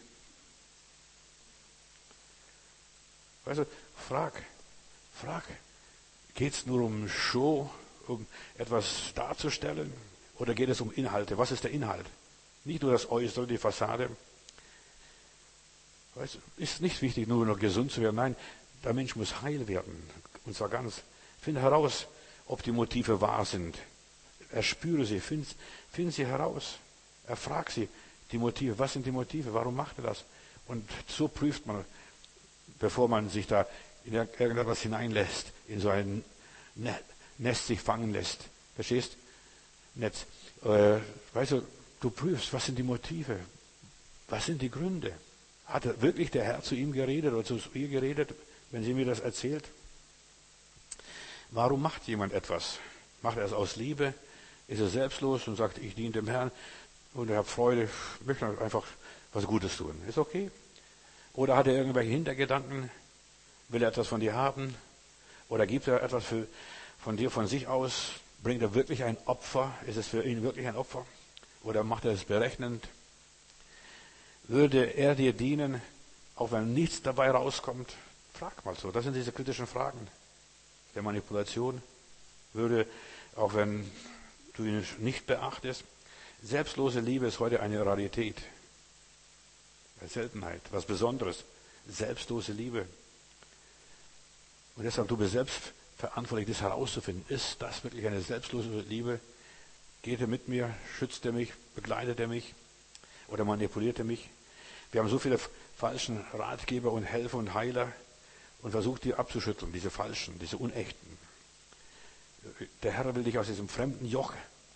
Weißt du, frag, frag, geht es nur um Show, um etwas darzustellen? Oder geht es um Inhalte? Was ist der Inhalt? Nicht nur das Äußere, die Fassade. Weißt du, ist nicht wichtig, nur noch gesund zu werden. Nein, der Mensch muss heil werden. Und zwar ganz. Finde heraus, ob die Motive wahr sind. Erspüre sie, find, find sie heraus. Erfrag sie, die Motive. Was sind die Motive? Warum macht er das? Und so prüft man, bevor man sich da in irgendetwas hineinlässt, in so ein Nest sich fangen lässt. Verstehst? Netz. Äh, weißt du, du prüfst, was sind die Motive? Was sind die Gründe? Hat wirklich der Herr zu ihm geredet oder zu ihr geredet, wenn sie mir das erzählt? Warum macht jemand etwas? Macht er es aus Liebe? Ist er selbstlos und sagt, ich diene dem Herrn und ich habe Freude, ich möchte einfach was Gutes tun. Ist okay. Oder hat er irgendwelche Hintergedanken? Will er etwas von dir haben? Oder gibt er etwas für, von dir von sich aus? Bringt er wirklich ein Opfer? Ist es für ihn wirklich ein Opfer? Oder macht er es berechnend? Würde er dir dienen, auch wenn nichts dabei rauskommt? Frag mal so. Das sind diese kritischen Fragen der Manipulation. Würde, auch wenn du ihn nicht beachtest, selbstlose Liebe ist heute eine Rarität. Eine Seltenheit, was Besonderes. Selbstlose Liebe. Und deshalb, du bist selbst verantwortlich, das herauszufinden. Ist das wirklich eine selbstlose Liebe? Geht er mit mir? Schützt er mich? Begleitet er mich? Oder manipuliert er mich? Wir haben so viele falschen Ratgeber und Helfer und Heiler und versucht, die abzuschütteln, diese falschen, diese unechten. Der Herr will dich aus diesem fremden Joch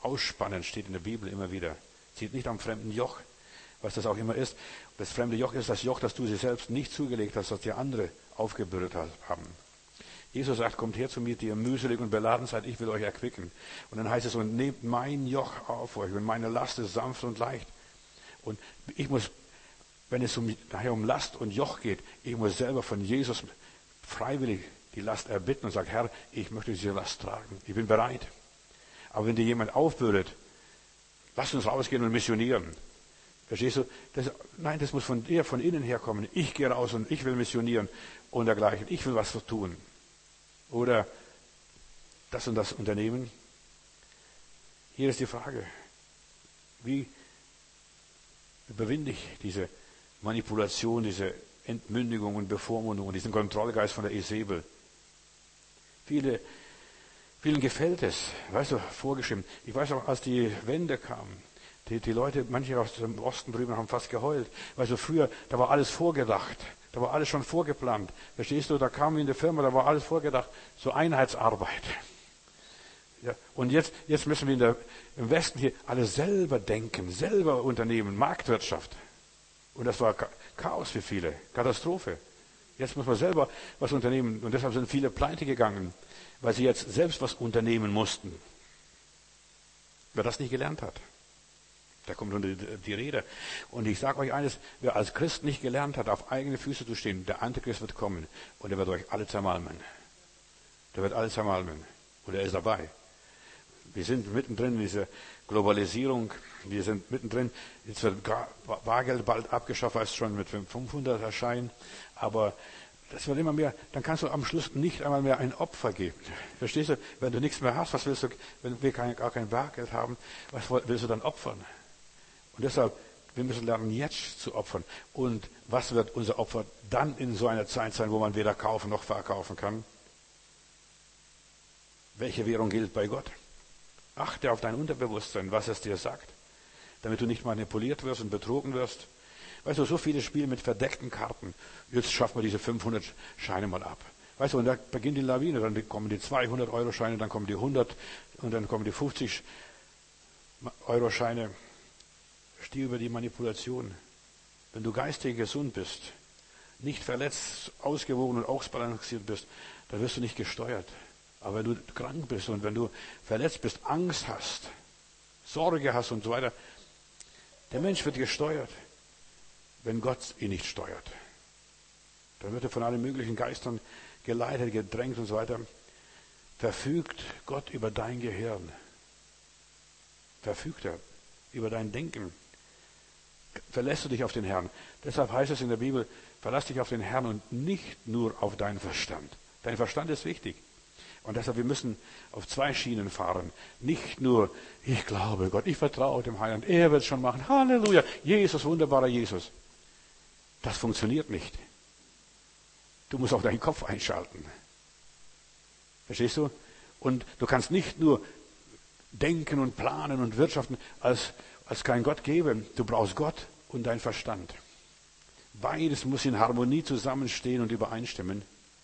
ausspannen, steht in der Bibel immer wieder. Zieht nicht am fremden Joch, was das auch immer ist. Das fremde Joch ist das Joch, das du dir selbst nicht zugelegt hast, das dir andere aufgebürdet haben. Jesus sagt, kommt her zu mir, die ihr mühselig und beladen seid, ich will euch erquicken. Und dann heißt es, und nehmt mein Joch auf euch, und meine Last ist sanft und leicht. Und ich muss, wenn es um, nachher um Last und Joch geht, ich muss selber von Jesus freiwillig die Last erbitten und sagen, Herr, ich möchte diese Last tragen, ich bin bereit. Aber wenn dir jemand aufbürdet, lass uns rausgehen und missionieren. Verstehst du? Das, nein, das muss von dir, von innen herkommen. Ich gehe raus und ich will missionieren und dergleichen. Ich will was tun. Oder das und das Unternehmen. Hier ist die Frage, wie überwinde ich diese Manipulation, diese Entmündigung und Bevormundung und diesen Kontrollgeist von der Isabel? Viele, vielen gefällt es, weißt du, vorgeschrieben. Ich weiß auch, als die Wende kam, die, die Leute, manche aus dem Osten drüben haben fast geheult. Weißt du, früher, da war alles vorgedacht. Da war alles schon vorgeplant. Verstehst du, da kamen wir in der Firma, da war alles vorgedacht. So Einheitsarbeit. Ja, und jetzt, jetzt müssen wir in der, im Westen hier alles selber denken, selber unternehmen, Marktwirtschaft. Und das war Chaos für viele, Katastrophe. Jetzt muss man selber was unternehmen. Und deshalb sind viele pleite gegangen, weil sie jetzt selbst was unternehmen mussten. Wer das nicht gelernt hat. Da kommt unter die Rede. Und ich sage euch eines, wer als Christ nicht gelernt hat, auf eigene Füße zu stehen, der Antichrist wird kommen und er wird euch alle zermalmen. Der wird alle zermalmen. Und er ist dabei. Wir sind mittendrin in dieser Globalisierung. Wir sind mittendrin. Jetzt wird Bargeld bald abgeschafft, weil es schon mit fünfhundert erscheint. Aber das wird immer mehr. Dann kannst du am Schluss nicht einmal mehr ein Opfer geben. Verstehst du? Wenn du nichts mehr hast, was willst du, wenn wir kein, gar kein Bargeld haben, was willst du dann opfern? Und deshalb, wir müssen lernen, jetzt zu opfern. Und was wird unser Opfer dann in so einer Zeit sein, wo man weder kaufen noch verkaufen kann? Welche Währung gilt bei Gott? Achte auf dein Unterbewusstsein, was es dir sagt, damit du nicht manipuliert wirst und betrogen wirst. Weißt du, so viele spielen mit verdeckten Karten. Jetzt schaffen wir diese fünfhundert Scheine mal ab. Weißt du, und da beginnt die Lawine. Dann kommen die zweihundert Euro Scheine, dann kommen die hundert und dann kommen die fünfzig Euro Scheine. Steh über die Manipulation. Wenn du geistig gesund bist, nicht verletzt, ausgewogen und ausbalanciert bist, dann wirst du nicht gesteuert. Aber wenn du krank bist und wenn du verletzt bist, Angst hast, Sorge hast und so weiter, der Mensch wird gesteuert, wenn Gott ihn nicht steuert. Dann wird er von allen möglichen Geistern geleitet, gedrängt und so weiter. Verfügt Gott über dein Gehirn. Verfügt er über dein Denken. Verlässt du dich auf den Herrn. Deshalb heißt es in der Bibel, verlass dich auf den Herrn und nicht nur auf deinen Verstand. Dein Verstand ist wichtig. Und deshalb, wir müssen auf zwei Schienen fahren. Nicht nur, ich glaube Gott, ich vertraue dem Heiland, er wird es schon machen. Halleluja, Jesus, wunderbarer Jesus. Das funktioniert nicht. Du musst auch deinen Kopf einschalten. Verstehst du? Und du kannst nicht nur denken und planen und wirtschaften, als, als kein Gott geben. Du brauchst Gott und deinen Verstand. Beides muss in Harmonie zusammenstehen und übereinstimmen.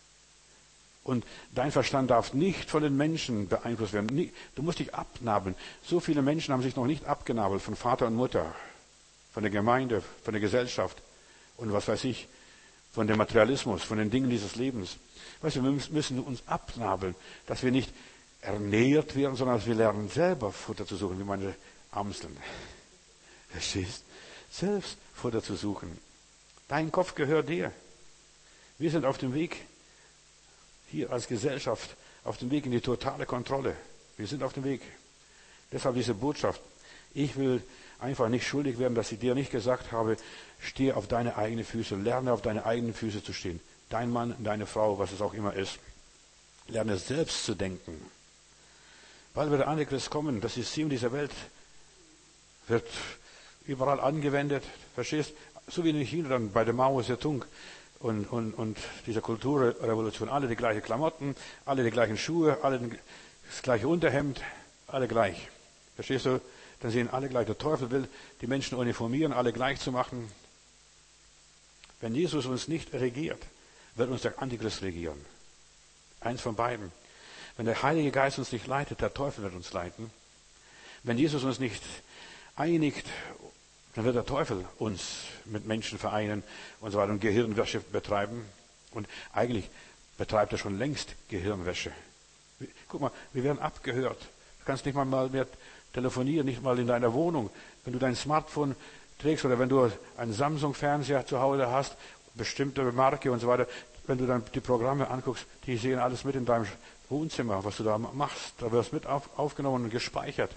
Und dein Verstand darf nicht von den Menschen beeinflusst werden. Du musst dich abnabeln. So viele Menschen haben sich noch nicht abgenabelt von Vater und Mutter, von der Gemeinde, von der Gesellschaft und was weiß ich, von dem Materialismus, von den Dingen dieses Lebens. Weißt du, wir müssen uns abnabeln, dass wir nicht ernährt werden, sondern dass wir lernen, selber Futter zu suchen, wie meine Amseln. Verstehst? Selbst Futter zu suchen. Dein Kopf gehört dir. Wir sind auf dem Weg, hier als Gesellschaft, auf dem Weg in die totale Kontrolle. Wir sind auf dem Weg. Deshalb diese Botschaft. Ich will einfach nicht schuldig werden, dass ich dir nicht gesagt habe, stehe auf deine eigenen Füße, lerne auf deine eigenen Füße zu stehen. Dein Mann, deine Frau, was es auch immer ist. Lerne selbst zu denken. Bald wird der Antichrist kommen, das System dieser Welt wird überall angewendet. Verstehst? So wie in China dann bei der Mao Zedong und, und, und dieser Kulturrevolution. Alle die gleichen Klamotten, alle die gleichen Schuhe, alle das gleiche Unterhemd, alle gleich. Verstehst du? Dann sehen alle gleich. Der Teufel will die Menschen uniformieren, alle gleich zu machen. Wenn Jesus uns nicht regiert, wird uns der Antichrist regieren. Eins von beiden. Wenn der Heilige Geist uns nicht leitet, der Teufel wird uns leiten. Wenn Jesus uns nicht einigt, dann wird der Teufel uns mit Menschen vereinen und so weiter und Gehirnwäsche betreiben. Und eigentlich betreibt er schon längst Gehirnwäsche. Guck mal, wir werden abgehört. Du kannst nicht mal mehr telefonieren, nicht mal in deiner Wohnung. Wenn du dein Smartphone trägst oder wenn du einen Samsung-Fernseher zu Hause hast, bestimmte Marke und so weiter, wenn du dann die Programme anguckst, die sehen alles mit in deinem Wohnzimmer, was du da machst. Da wirst mit auf, aufgenommen und gespeichert.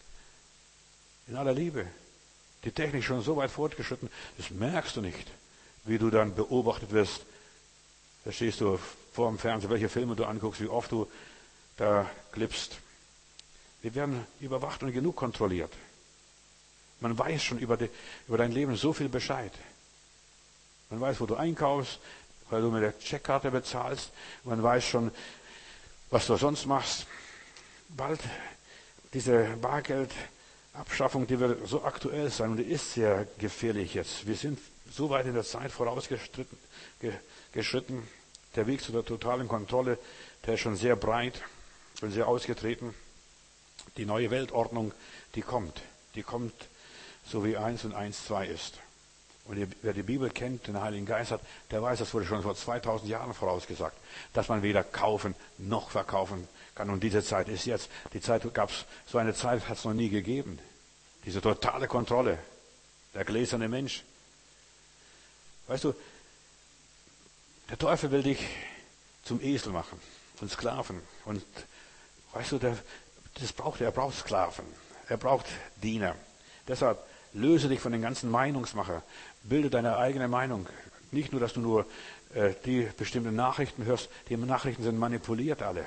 In aller Liebe. Die Technik schon so weit fortgeschritten, das merkst du nicht, wie du dann beobachtet wirst. Da stehst du vor dem Fernseher, welche Filme du anguckst, wie oft du da klippst. Wir werden überwacht und genug kontrolliert. Man weiß schon über, die, über dein Leben so viel Bescheid. Man weiß, wo du einkaufst, weil du mit der Checkkarte bezahlst. Man weiß schon, was du sonst machst. Bald diese Bargeldabschaffung, die wird so aktuell sein und die ist sehr gefährlich jetzt. Wir sind so weit in der Zeit vorausgeschritten. Geschritten. Der Weg zu der totalen Kontrolle, der ist schon sehr breit und sehr ausgetreten. Die neue Weltordnung, die kommt. Die kommt, so wie eins und eins zwei ist. Und wer die Bibel kennt, den Heiligen Geist hat, der weiß, das wurde schon vor zweitausend Jahren vorausgesagt, dass man weder kaufen noch verkaufen kann. Und diese Zeit ist jetzt. Die Zeit gab's, so eine Zeit hat es noch nie gegeben. Diese totale Kontrolle. Der gläserne Mensch. Weißt du, der Teufel will dich zum Esel machen und Sklaven. Und weißt du, der, das braucht er. Er braucht Sklaven. Er braucht Diener. Deshalb löse dich von den ganzen Meinungsmacher. Bilde deine eigene Meinung. Nicht nur, dass du nur äh, die bestimmten Nachrichten hörst. Die Nachrichten sind manipuliert alle.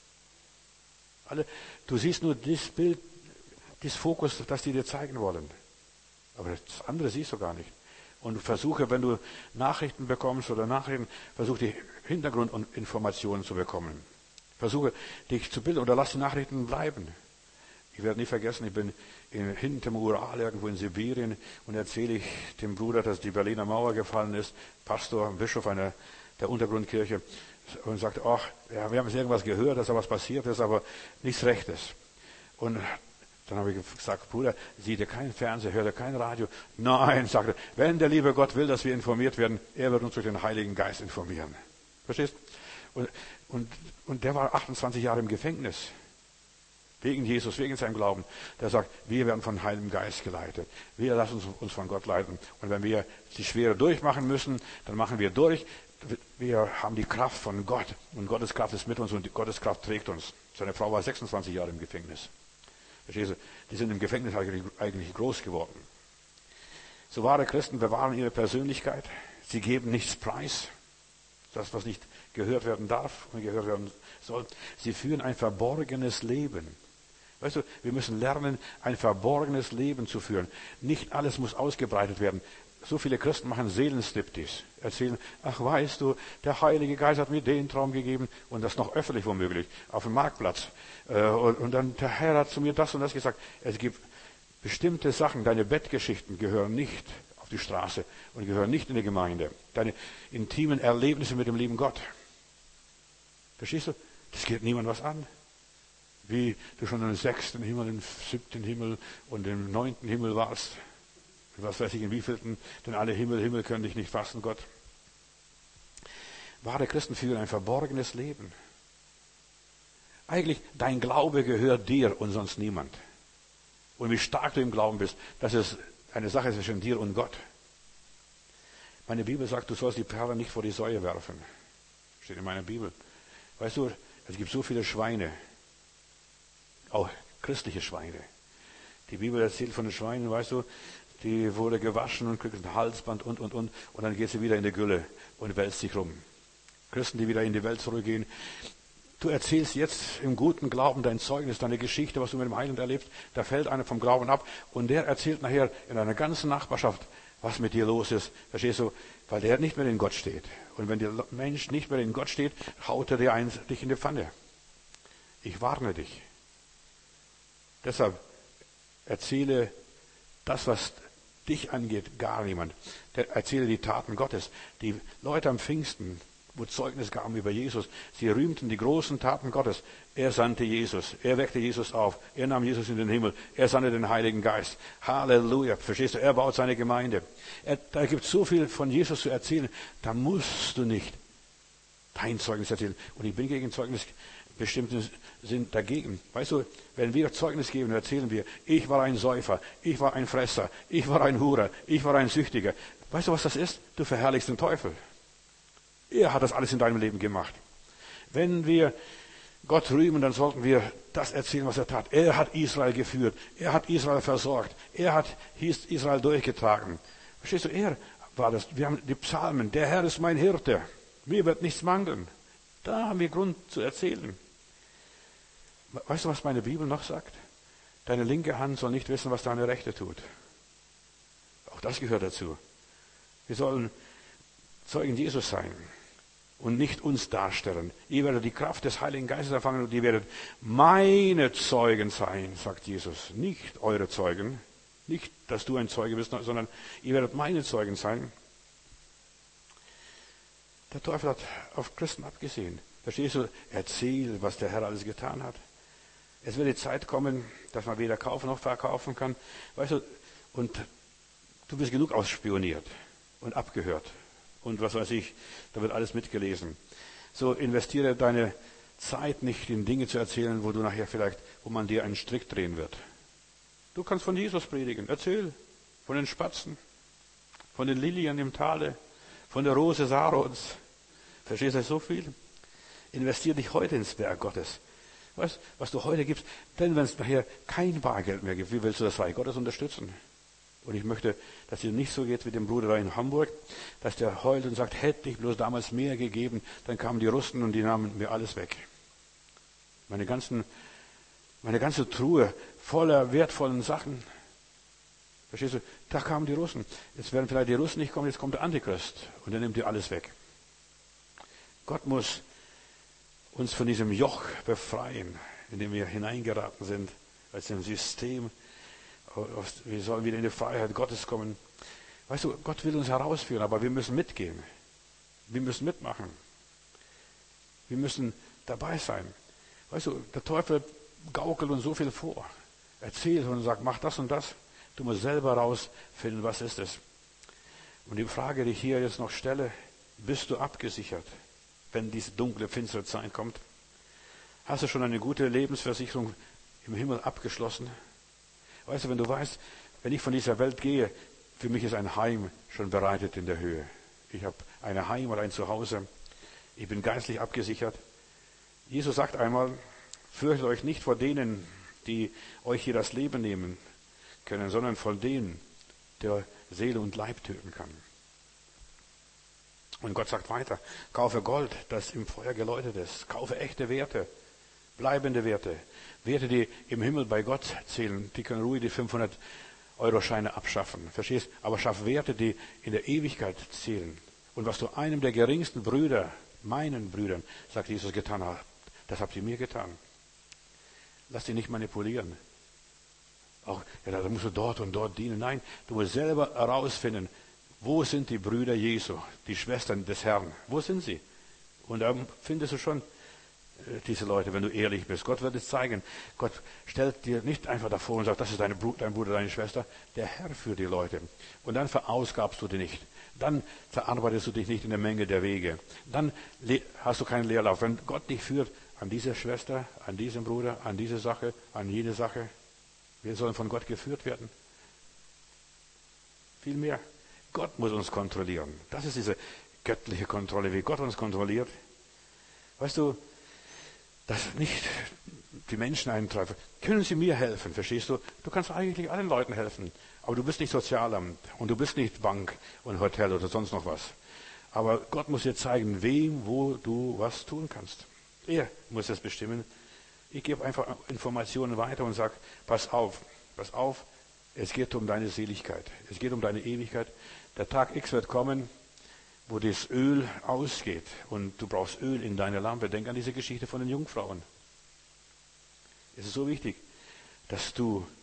alle. Du siehst nur das Bild, das Fokus, das die dir zeigen wollen. Aber das andere siehst du gar nicht. Und versuche, wenn du Nachrichten bekommst oder Nachrichten, versuche die Hintergrundinformationen zu bekommen. Versuche dich zu bilden oder lass die Nachrichten bleiben. Ich werde nie vergessen, ich bin in, hinterm Ural irgendwo in Sibirien und erzähle ich dem Bruder, dass die Berliner Mauer gefallen ist, Pastor, Bischof einer der Untergrundkirche, und sagt, ach, ja, wir haben jetzt irgendwas gehört, dass da was passiert ist, aber nichts Rechtes. Und dann habe ich gesagt, Bruder, sieht ihr keinen Fernseher, hört ihr kein Radio? Nein, sagt er, wenn der liebe Gott will, dass wir informiert werden, er wird uns durch den Heiligen Geist informieren. Verstehst? Und, und, und der war achtundzwanzig Jahre im Gefängnis. Wegen Jesus, wegen seinem Glauben. Der sagt, wir werden von Heiligem Geist geleitet. Wir lassen uns, uns von Gott leiten. Und wenn wir die Schwere durchmachen müssen, dann machen wir durch. Wir haben die Kraft von Gott. Und Gottes Kraft ist mit uns und Gottes Kraft trägt uns. Seine Frau war sechsundzwanzig Jahre im Gefängnis. Verstehst du? Die sind im Gefängnis eigentlich, eigentlich groß geworden. So wahre Christen bewahren ihre Persönlichkeit. Sie geben nichts preis. Das, was nicht gehört werden darf und gehört werden soll. Sie führen ein verborgenes Leben. Weißt du, wir müssen lernen, ein verborgenes Leben zu führen. Nicht alles muss ausgebreitet werden. So viele Christen machen Seelenstriptease. Erzählen, ach weißt du, der Heilige Geist hat mir den Traum gegeben und das noch öffentlich womöglich, auf dem Marktplatz. Und dann, der Herr hat zu mir das und das gesagt. Es gibt bestimmte Sachen, deine Bettgeschichten gehören nicht auf die Straße und gehören nicht in die Gemeinde. Deine intimen Erlebnisse mit dem lieben Gott. Verstehst du? Das geht niemand was an. Wie du schon im sechsten Himmel, im siebten Himmel und im neunten Himmel warst. Was weiß ich, in wievielten, denn alle Himmel, Himmel können dich nicht fassen, Gott. Wahre Christen führen ein verborgenes Leben. Eigentlich, dein Glaube gehört dir und sonst niemand. Und wie stark du im Glauben bist, das ist eine Sache zwischen dir und Gott. Meine Bibel sagt, du sollst die Perle nicht vor die Säue werfen. Steht in meiner Bibel. Weißt du, es gibt so viele Schweine. Auch christliche Schweine. Die Bibel erzählt von den Schweinen, weißt du, die wurde gewaschen und kriegt ein Halsband und, und, und. Und dann geht sie wieder in die Gülle und wälzt sich rum. Christen, die wieder in die Welt zurückgehen. Du erzählst jetzt im guten Glauben dein Zeugnis, deine Geschichte, was du mit dem Heiland erlebst. Da fällt einer vom Glauben ab und der erzählt nachher in einer ganzen Nachbarschaft, was mit dir los ist. Verstehst du? Weil der nicht mehr in Gott steht. Und wenn der Mensch nicht mehr in Gott steht, haut er dir ein, dich in die Pfanne. Ich warne dich. Deshalb erzähle das, was dich angeht, gar niemand. Der erzähle die Taten Gottes. Die Leute am Pfingsten wo Zeugnis gaben über Jesus. Sie rühmten die großen Taten Gottes. Er sandte Jesus. Er weckte Jesus auf. Er nahm Jesus in den Himmel. Er sandte den Heiligen Geist. Halleluja. Verstehst du? Er baut seine Gemeinde. Er, da gibt es so viel von Jesus zu erzählen. Da musst du nicht dein Zeugnis erzählen. Und ich bin gegen Zeugnis, bestimmten sind dagegen. Weißt du, wenn wir Zeugnis geben, erzählen wir, ich war ein Säufer, ich war ein Fresser, ich war ein Hurer, ich war ein Süchtiger. Weißt du, was das ist? Du verherrlichst den Teufel. Er hat das alles in deinem Leben gemacht. Wenn wir Gott rühmen, dann sollten wir das erzählen, was er tat. Er hat Israel geführt. Er hat Israel versorgt. Er hat Israel durchgetragen. Verstehst du? Er war das. Wir haben die Psalmen. Der Herr ist mein Hirte. Mir wird nichts mangeln. Da haben wir Grund zu erzählen. Weißt du, was meine Bibel noch sagt? Deine linke Hand soll nicht wissen, was deine rechte tut. Auch das gehört dazu. Wir sollen Zeugen Jesus sein und nicht uns darstellen. Ihr werdet die Kraft des Heiligen Geistes erfangen und ihr werdet meine Zeugen sein, sagt Jesus. Nicht eure Zeugen. Nicht, dass du ein Zeuge bist, sondern ihr werdet meine Zeugen sein. Der Teufel hat auf Christen abgesehen. Verstehst du? Erzähl, was der Herr alles getan hat. Es wird die Zeit kommen, dass man weder kaufen noch verkaufen kann. Weißt du, und du bist genug ausspioniert und abgehört. Und was weiß ich, da wird alles mitgelesen. So investiere deine Zeit nicht in Dinge zu erzählen, wo du nachher vielleicht, wo man dir einen Strick drehen wird. Du kannst von Jesus predigen. Erzähl von den Spatzen, von den Lilien im Tale, von der Rose Sarons. Verstehst du so viel? Investiere dich heute ins Werk Gottes. Weißt, was du heute gibst, denn wenn es nachher kein Bargeld mehr gibt, wie willst du das Reich Gottes unterstützen? Und ich möchte, dass es dir nicht so geht wie dem Bruder da in Hamburg, dass der heult und sagt, hätte ich bloß damals mehr gegeben, dann kamen die Russen und die nahmen mir alles weg. Meine ganzen, meine ganze Truhe voller wertvollen Sachen. Verstehst du? Da kamen die Russen. Jetzt werden vielleicht die Russen nicht kommen, jetzt kommt der Antichrist und der nimmt dir alles weg. Gott muss uns von diesem Joch befreien, in dem wir hineingeraten sind, als ein System. Wir sollen wieder in die Freiheit Gottes kommen. Weißt du, Gott will uns herausführen, aber wir müssen mitgehen. Wir müssen mitmachen. Wir müssen dabei sein. Weißt du, der Teufel gaukelt uns so viel vor. Erzählt und sagt, mach das und das. Du musst selber rausfinden, was ist es. Und die Frage, die ich hier jetzt noch stelle, bist du abgesichert, wenn diese dunkle, finstere Zeit kommt? Hast du schon eine gute Lebensversicherung im Himmel abgeschlossen? Weißt du, wenn du weißt, wenn ich von dieser Welt gehe, für mich ist ein Heim schon bereitet in der Höhe. Ich habe eine Heim oder ein Zuhause. Ich bin geistlich abgesichert. Jesus sagt einmal, fürchtet euch nicht vor denen, die euch hier das Leben nehmen können, sondern vor denen, der Seele und Leib töten kann. Und Gott sagt weiter, kaufe Gold, das im Feuer geläutet ist. Kaufe echte Werte, bleibende Werte. Werte, die im Himmel bei Gott zählen. Die können ruhig die fünfhundert-Euro-Scheine abschaffen. Verstehst? Aber schaff Werte, die in der Ewigkeit zählen. Und was du einem der geringsten Brüder, meinen Brüdern, sagt Jesus, getan habt, das habt ihr mir getan. Lass dich nicht manipulieren. Auch, ja, da musst du dort und dort dienen. Nein, du musst selber herausfinden, wo sind die Brüder Jesu, die Schwestern des Herrn? Wo sind sie? Und da findest du schon diese Leute, wenn du ehrlich bist. Gott wird es zeigen. Gott stellt dir nicht einfach davor und sagt, das ist dein Bruder, dein Bruder, deine Schwester. Der Herr führt die Leute. Und dann verausgabst du die nicht. Dann verarbeitest du dich nicht in der Menge der Wege. Dann hast du keinen Leerlauf. Wenn Gott dich führt an diese Schwester, an diesen Bruder, an diese Sache, an jede Sache, wir sollen von Gott geführt werden. Viel mehr. Gott muss uns kontrollieren. Das ist diese göttliche Kontrolle, wie Gott uns kontrolliert. Weißt du, dass nicht die Menschen eintreiben. Können sie mir helfen, verstehst du? Du kannst eigentlich allen Leuten helfen, aber du bist nicht Sozialamt und du bist nicht Bank und Hotel oder sonst noch was. Aber Gott muss dir zeigen, wem, wo du was tun kannst. Er muss das bestimmen. Ich gebe einfach Informationen weiter und sage, pass auf, pass auf, es geht um deine Seligkeit, es geht um deine Ewigkeit. Der Tag X wird kommen, wo das Öl ausgeht und du brauchst Öl in deiner Lampe. Denk an diese Geschichte von den Jungfrauen. Es ist so wichtig, dass du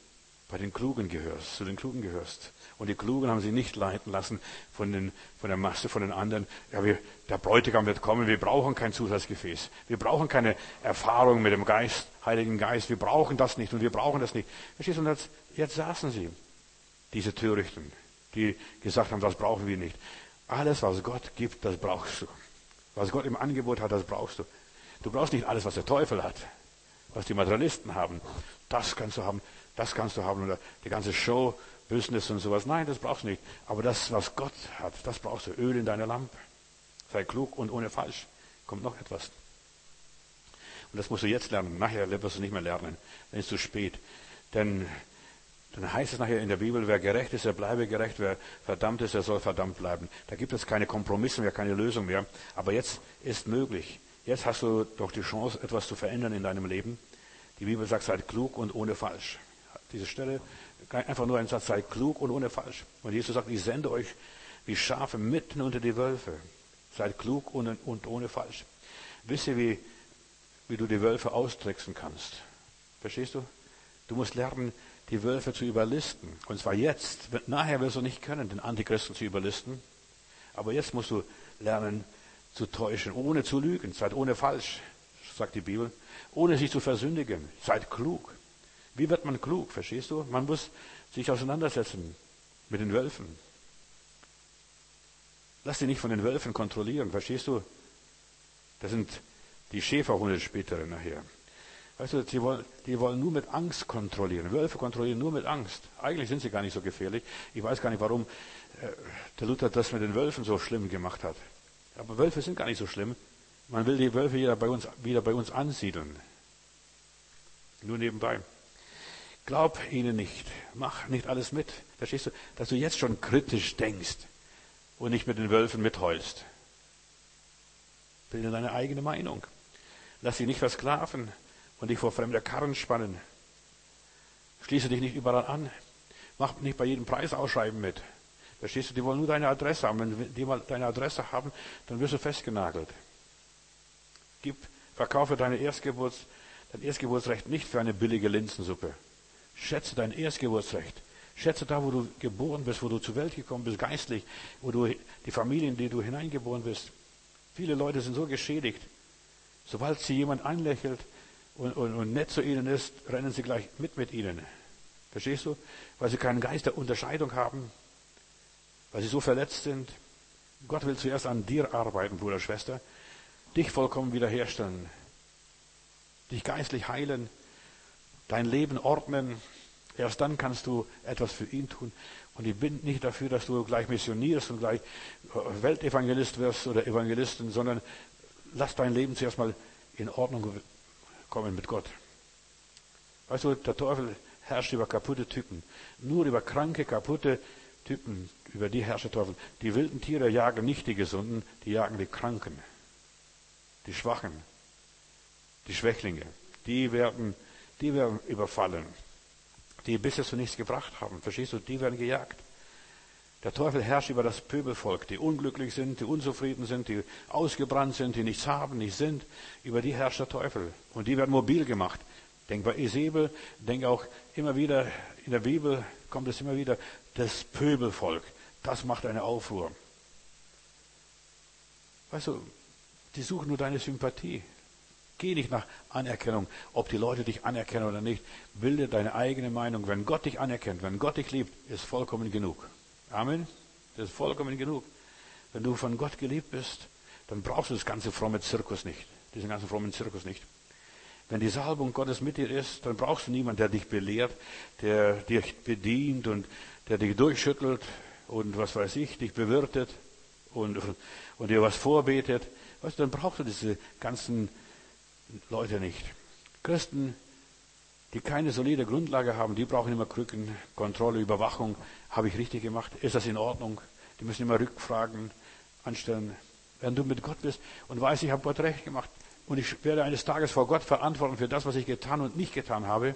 bei den Klugen gehörst, zu den Klugen gehörst. Und die Klugen haben sie nicht leiten lassen von, den, von der Masse, von den anderen. Ja, wir, der Bräutigam wird kommen, wir brauchen kein Zusatzgefäß. Wir brauchen keine Erfahrung mit dem Geist, Heiligen Geist. Wir brauchen das nicht und wir brauchen das nicht. Verstehst du? Und jetzt, jetzt saßen sie, diese Törichten, die gesagt haben, das brauchen wir nicht. Alles, was Gott gibt, das brauchst du. Was Gott im Angebot hat, das brauchst du. Du brauchst nicht alles, was der Teufel hat, was die Materialisten haben. Das kannst du haben, das kannst du haben, oder die ganze Show, Business und sowas. Nein, das brauchst du nicht. Aber das, was Gott hat, das brauchst du. Öl in deiner Lampe. Sei klug und ohne falsch. Kommt noch etwas. Und das musst du jetzt lernen. Nachher wirst du nicht mehr lernen. Dann ist es zu spät. Denn dann heißt es nachher in der Bibel, wer gerecht ist, er bleibe gerecht. Wer verdammt ist, er soll verdammt bleiben. Da gibt es keine Kompromisse mehr, keine Lösung mehr. Aber jetzt ist möglich. Jetzt hast du doch die Chance, etwas zu verändern in deinem Leben. Die Bibel sagt, seid klug und ohne falsch. Diese Stelle, einfach nur ein Satz, seid klug und ohne falsch. Und Jesus sagt, ich sende euch wie Schafe mitten unter die Wölfe. Seid klug und, und ohne falsch. Wisst ihr, wie, wie du die Wölfe austricksen kannst? Verstehst du? Du musst lernen, die Wölfe zu überlisten. Und zwar jetzt. Nachher wirst du nicht können, den Antichristen zu überlisten. Aber jetzt musst du lernen, zu täuschen, ohne zu lügen. Seid ohne falsch, sagt die Bibel. Ohne sich zu versündigen. Seid klug. Wie wird man klug, verstehst du? Man muss sich auseinandersetzen mit den Wölfen. Lass dich nicht von den Wölfen kontrollieren, verstehst du? Das sind die Schäferhunde später nachher. Weißt du, die wollen, die wollen nur mit Angst kontrollieren. Wölfe kontrollieren nur mit Angst. Eigentlich sind sie gar nicht so gefährlich. Ich weiß gar nicht, warum äh, der Luther das mit den Wölfen so schlimm gemacht hat. Aber Wölfe sind gar nicht so schlimm. Man will die Wölfe wieder bei uns, wieder bei uns ansiedeln. Nur nebenbei. Glaub ihnen nicht. Mach nicht alles mit. Verstehst du? Dass du jetzt schon kritisch denkst und nicht mit den Wölfen mitheulst. Bilde deine eigene Meinung. Lass dich nicht versklaven und dich vor fremder Karren spannen. Schließe dich nicht überall an. Mach nicht bei jedem Preisausschreiben mit. Verstehst du? Die wollen nur deine Adresse haben. Wenn die mal deine Adresse haben, dann wirst du festgenagelt. Gib, verkaufe deine Erstgeburts, dein Erstgeburtsrecht nicht für eine billige Linsensuppe. Schätze dein Erstgeburtsrecht. Schätze da, wo du geboren bist, wo du zur Welt gekommen bist, geistlich, wo du die Familie, in die du hineingeboren bist. Viele Leute sind so geschädigt. Sobald sie jemand anlächelt und, und, und nett zu ihnen ist, rennen sie gleich mit mit ihnen. Verstehst du? Weil sie keinen Geist der Unterscheidung haben, weil sie so verletzt sind. Gott will zuerst an dir arbeiten, Bruder, Schwester, dich vollkommen wiederherstellen, dich geistlich heilen, dein Leben ordnen. Erst dann kannst du etwas für ihn tun. Und ich bin nicht dafür, dass du gleich missionierst und gleich Weltevangelist wirst oder Evangelistin, sondern lass dein Leben zuerst mal in Ordnung kommen mit Gott. Weißt du, der Teufel herrscht über kaputte Typen. Nur über kranke, kaputte Typen, über die herrscht der Teufel. Die wilden Tiere jagen nicht die Gesunden, die jagen die Kranken, die Schwachen, die Schwächlinge. Die werden, die werden überfallen. Die bisher zu nichts gebracht haben. Verstehst du? Die werden gejagt. Der Teufel herrscht über das Pöbelvolk, die unglücklich sind, die unzufrieden sind, die ausgebrannt sind, die nichts haben, nicht sind. Über die herrscht der Teufel. Und die werden mobil gemacht. Denk bei Isabel, denk auch immer wieder, in der Bibel kommt es immer wieder, das Pöbelvolk. Das macht eine Aufruhr. Weißt du, die suchen nur deine Sympathie. Geh nicht nach Anerkennung, ob die Leute dich anerkennen oder nicht. Bilde deine eigene Meinung. Wenn Gott dich anerkennt, wenn Gott dich liebt, ist vollkommen genug. Amen. Das ist vollkommen genug. Wenn du von Gott geliebt bist, dann brauchst du das ganze fromme Zirkus nicht. Diesen ganzen frommen Zirkus nicht. Wenn die Salbung Gottes mit dir ist, dann brauchst du niemanden, der dich belehrt, der dich bedient und der dich durchschüttelt und was weiß ich, dich bewirtet und, und dir was vorbetet. Weißt du, dann brauchst du diese ganzen Leute nicht. Christen, die keine solide Grundlage haben, die brauchen immer Krücken, Kontrolle, Überwachung. Habe ich richtig gemacht? Ist das in Ordnung? Die müssen immer Rückfragen anstellen. Wenn du mit Gott bist und weißt, ich habe Gott recht gemacht und ich werde eines Tages vor Gott verantworten für das, was ich getan und nicht getan habe.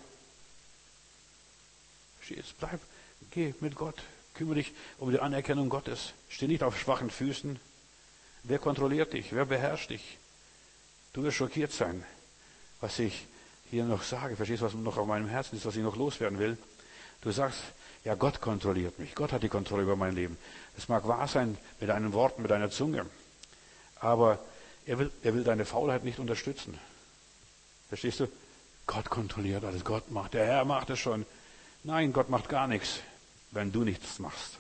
Jetzt bleib, geh mit Gott, kümmere dich um die Anerkennung Gottes. Steh nicht auf schwachen Füßen. Wer kontrolliert dich? Wer beherrscht dich? Du wirst schockiert sein, was ich hier noch sage. Verstehst du, was noch auf meinem Herzen ist, was ich noch loswerden will? Du sagst, ja, Gott kontrolliert mich. Gott hat die Kontrolle über mein Leben. Es mag wahr sein mit deinen Worten, mit deiner Zunge. Aber er will, er will deine Faulheit nicht unterstützen. Verstehst du? Gott kontrolliert alles. Gott macht. Der Herr macht es schon. Nein, Gott macht gar nichts, wenn du nichts machst.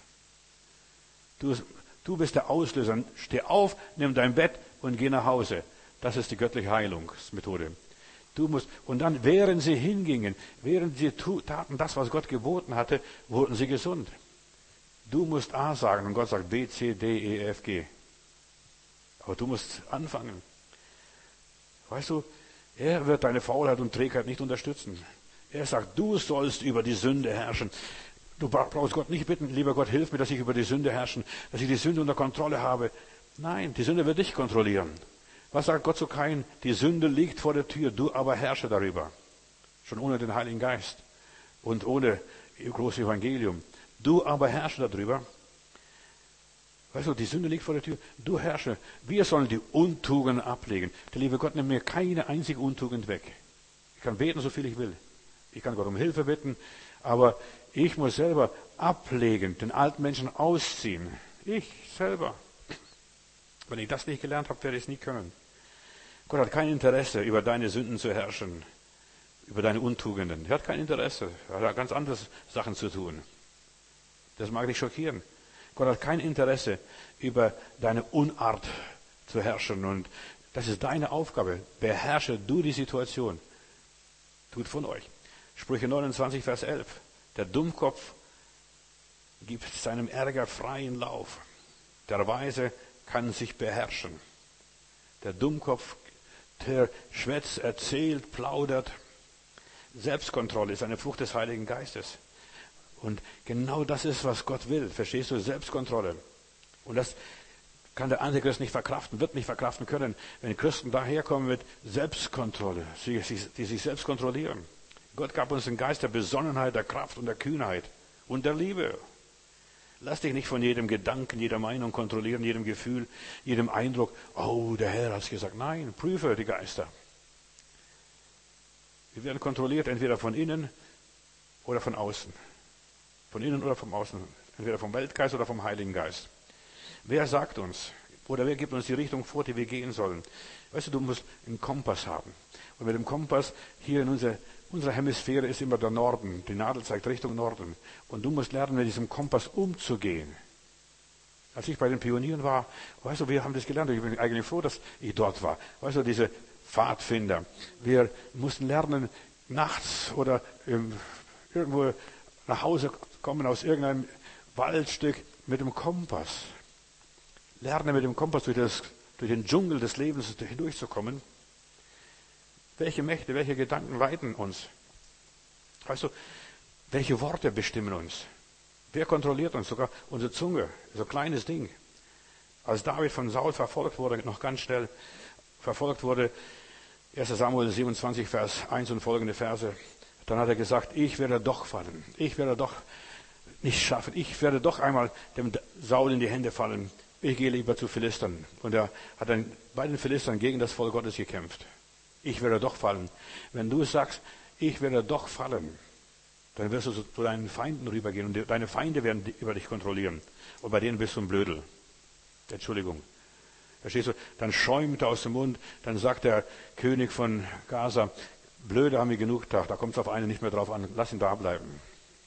Du, du bist der Auslöser. Steh auf, nimm dein Bett und geh nach Hause. Das ist die göttliche Heilungsmethode. Du musst, und dann, während sie hingingen, während sie taten das, was Gott geboten hatte, wurden sie gesund. Du musst A sagen und Gott sagt B, C, D, E, F, G. Aber du musst anfangen. Weißt du, er wird deine Faulheit und Trägheit nicht unterstützen. Er sagt, du sollst über die Sünde herrschen. Du brauchst Gott nicht bitten, lieber Gott, hilf mir, dass ich über die Sünde herrschen, dass ich die Sünde unter Kontrolle habe. Nein, die Sünde wird dich kontrollieren. Was sagt Gott zu Kain? Die Sünde liegt vor der Tür, du aber herrsche darüber. Schon ohne den Heiligen Geist und ohne großes Evangelium. Du aber herrsche darüber. Weißt du, die Sünde liegt vor der Tür, du herrsche. Wir sollen die Untugend ablegen. Der liebe Gott nimmt mir keine einzige Untugend weg. Ich kann beten, so viel ich will. Ich kann Gott um Hilfe bitten, aber ich muss selber ablegen, den alten Menschen ausziehen. Ich selber. Wenn ich das nicht gelernt habe, werde ich es nie können. Gott hat kein Interesse, über deine Sünden zu herrschen, über deine Untugenden. Er hat kein Interesse. Er hat ganz andere Sachen zu tun. Das mag dich schockieren. Gott hat kein Interesse, über deine Unart zu herrschen. Und das ist deine Aufgabe. Beherrsche du die Situation. Tut von euch. Sprüche neunundzwanzig, Vers elf. Der Dummkopf gibt seinem Ärger freien Lauf. Der Weise kann sich beherrschen. Der Dummkopf, der schwätzt, erzählt, plaudert. Selbstkontrolle ist eine Frucht des Heiligen Geistes. Und genau das ist, was Gott will. Verstehst du? Selbstkontrolle. Und das kann der Antichrist nicht verkraften, wird nicht verkraften können, wenn Christen daherkommen mit Selbstkontrolle, die sich selbst kontrollieren. Gott gab uns den Geist der Besonnenheit, der Kraft und der Kühnheit und der Liebe. Lass dich nicht von jedem Gedanken, jeder Meinung kontrollieren, jedem Gefühl, jedem Eindruck. Oh, der Herr hat es gesagt. Nein, prüfe die Geister. Wir werden kontrolliert, entweder von innen oder von außen. Von innen oder von außen. Entweder vom Weltgeist oder vom Heiligen Geist. Wer sagt uns, oder wer gibt uns die Richtung vor, die wir gehen sollen? Weißt du, du musst einen Kompass haben. Und mit dem Kompass hier in unserer, unserer Hemisphäre ist immer der Norden. Die Nadel zeigt Richtung Norden. Und du musst lernen, mit diesem Kompass umzugehen. Als ich bei den Pionieren war, weißt du, wir haben das gelernt. Ich bin eigentlich froh, dass ich dort war. Weißt du, diese Pfadfinder. Wir mussten lernen, nachts oder ähm, irgendwo nach Hause kommen aus irgendeinem Waldstück mit dem Kompass. Lerne mit dem Kompass durch, das, durch den Dschungel des Lebens hindurchzukommen. Welche Mächte, welche Gedanken leiten uns? Weißt du, welche Worte bestimmen uns? Wer kontrolliert uns? Sogar unsere Zunge, so ein kleines Ding. Als David von Saul verfolgt wurde, noch ganz schnell verfolgt wurde, erster Samuel siebenundzwanzig, Vers eins und folgende Verse, dann hat er gesagt, ich werde doch fallen. Ich werde doch nicht schaffen. Ich werde doch einmal dem Saul in die Hände fallen. Ich gehe lieber zu Philistern. Und er hat dann bei den Philistern gegen das Volk Gottes gekämpft. Ich werde doch fallen. Wenn du sagst, ich werde doch fallen, dann wirst du zu deinen Feinden rübergehen und deine Feinde werden über dich kontrollieren. Und bei denen bist du ein Blödel. Entschuldigung. Verstehst du? Dann schäumt er aus dem Mund, dann sagt der König von Gaza, Blöde haben wir genug gedacht, da kommt es auf einen nicht mehr drauf an, lass ihn da bleiben.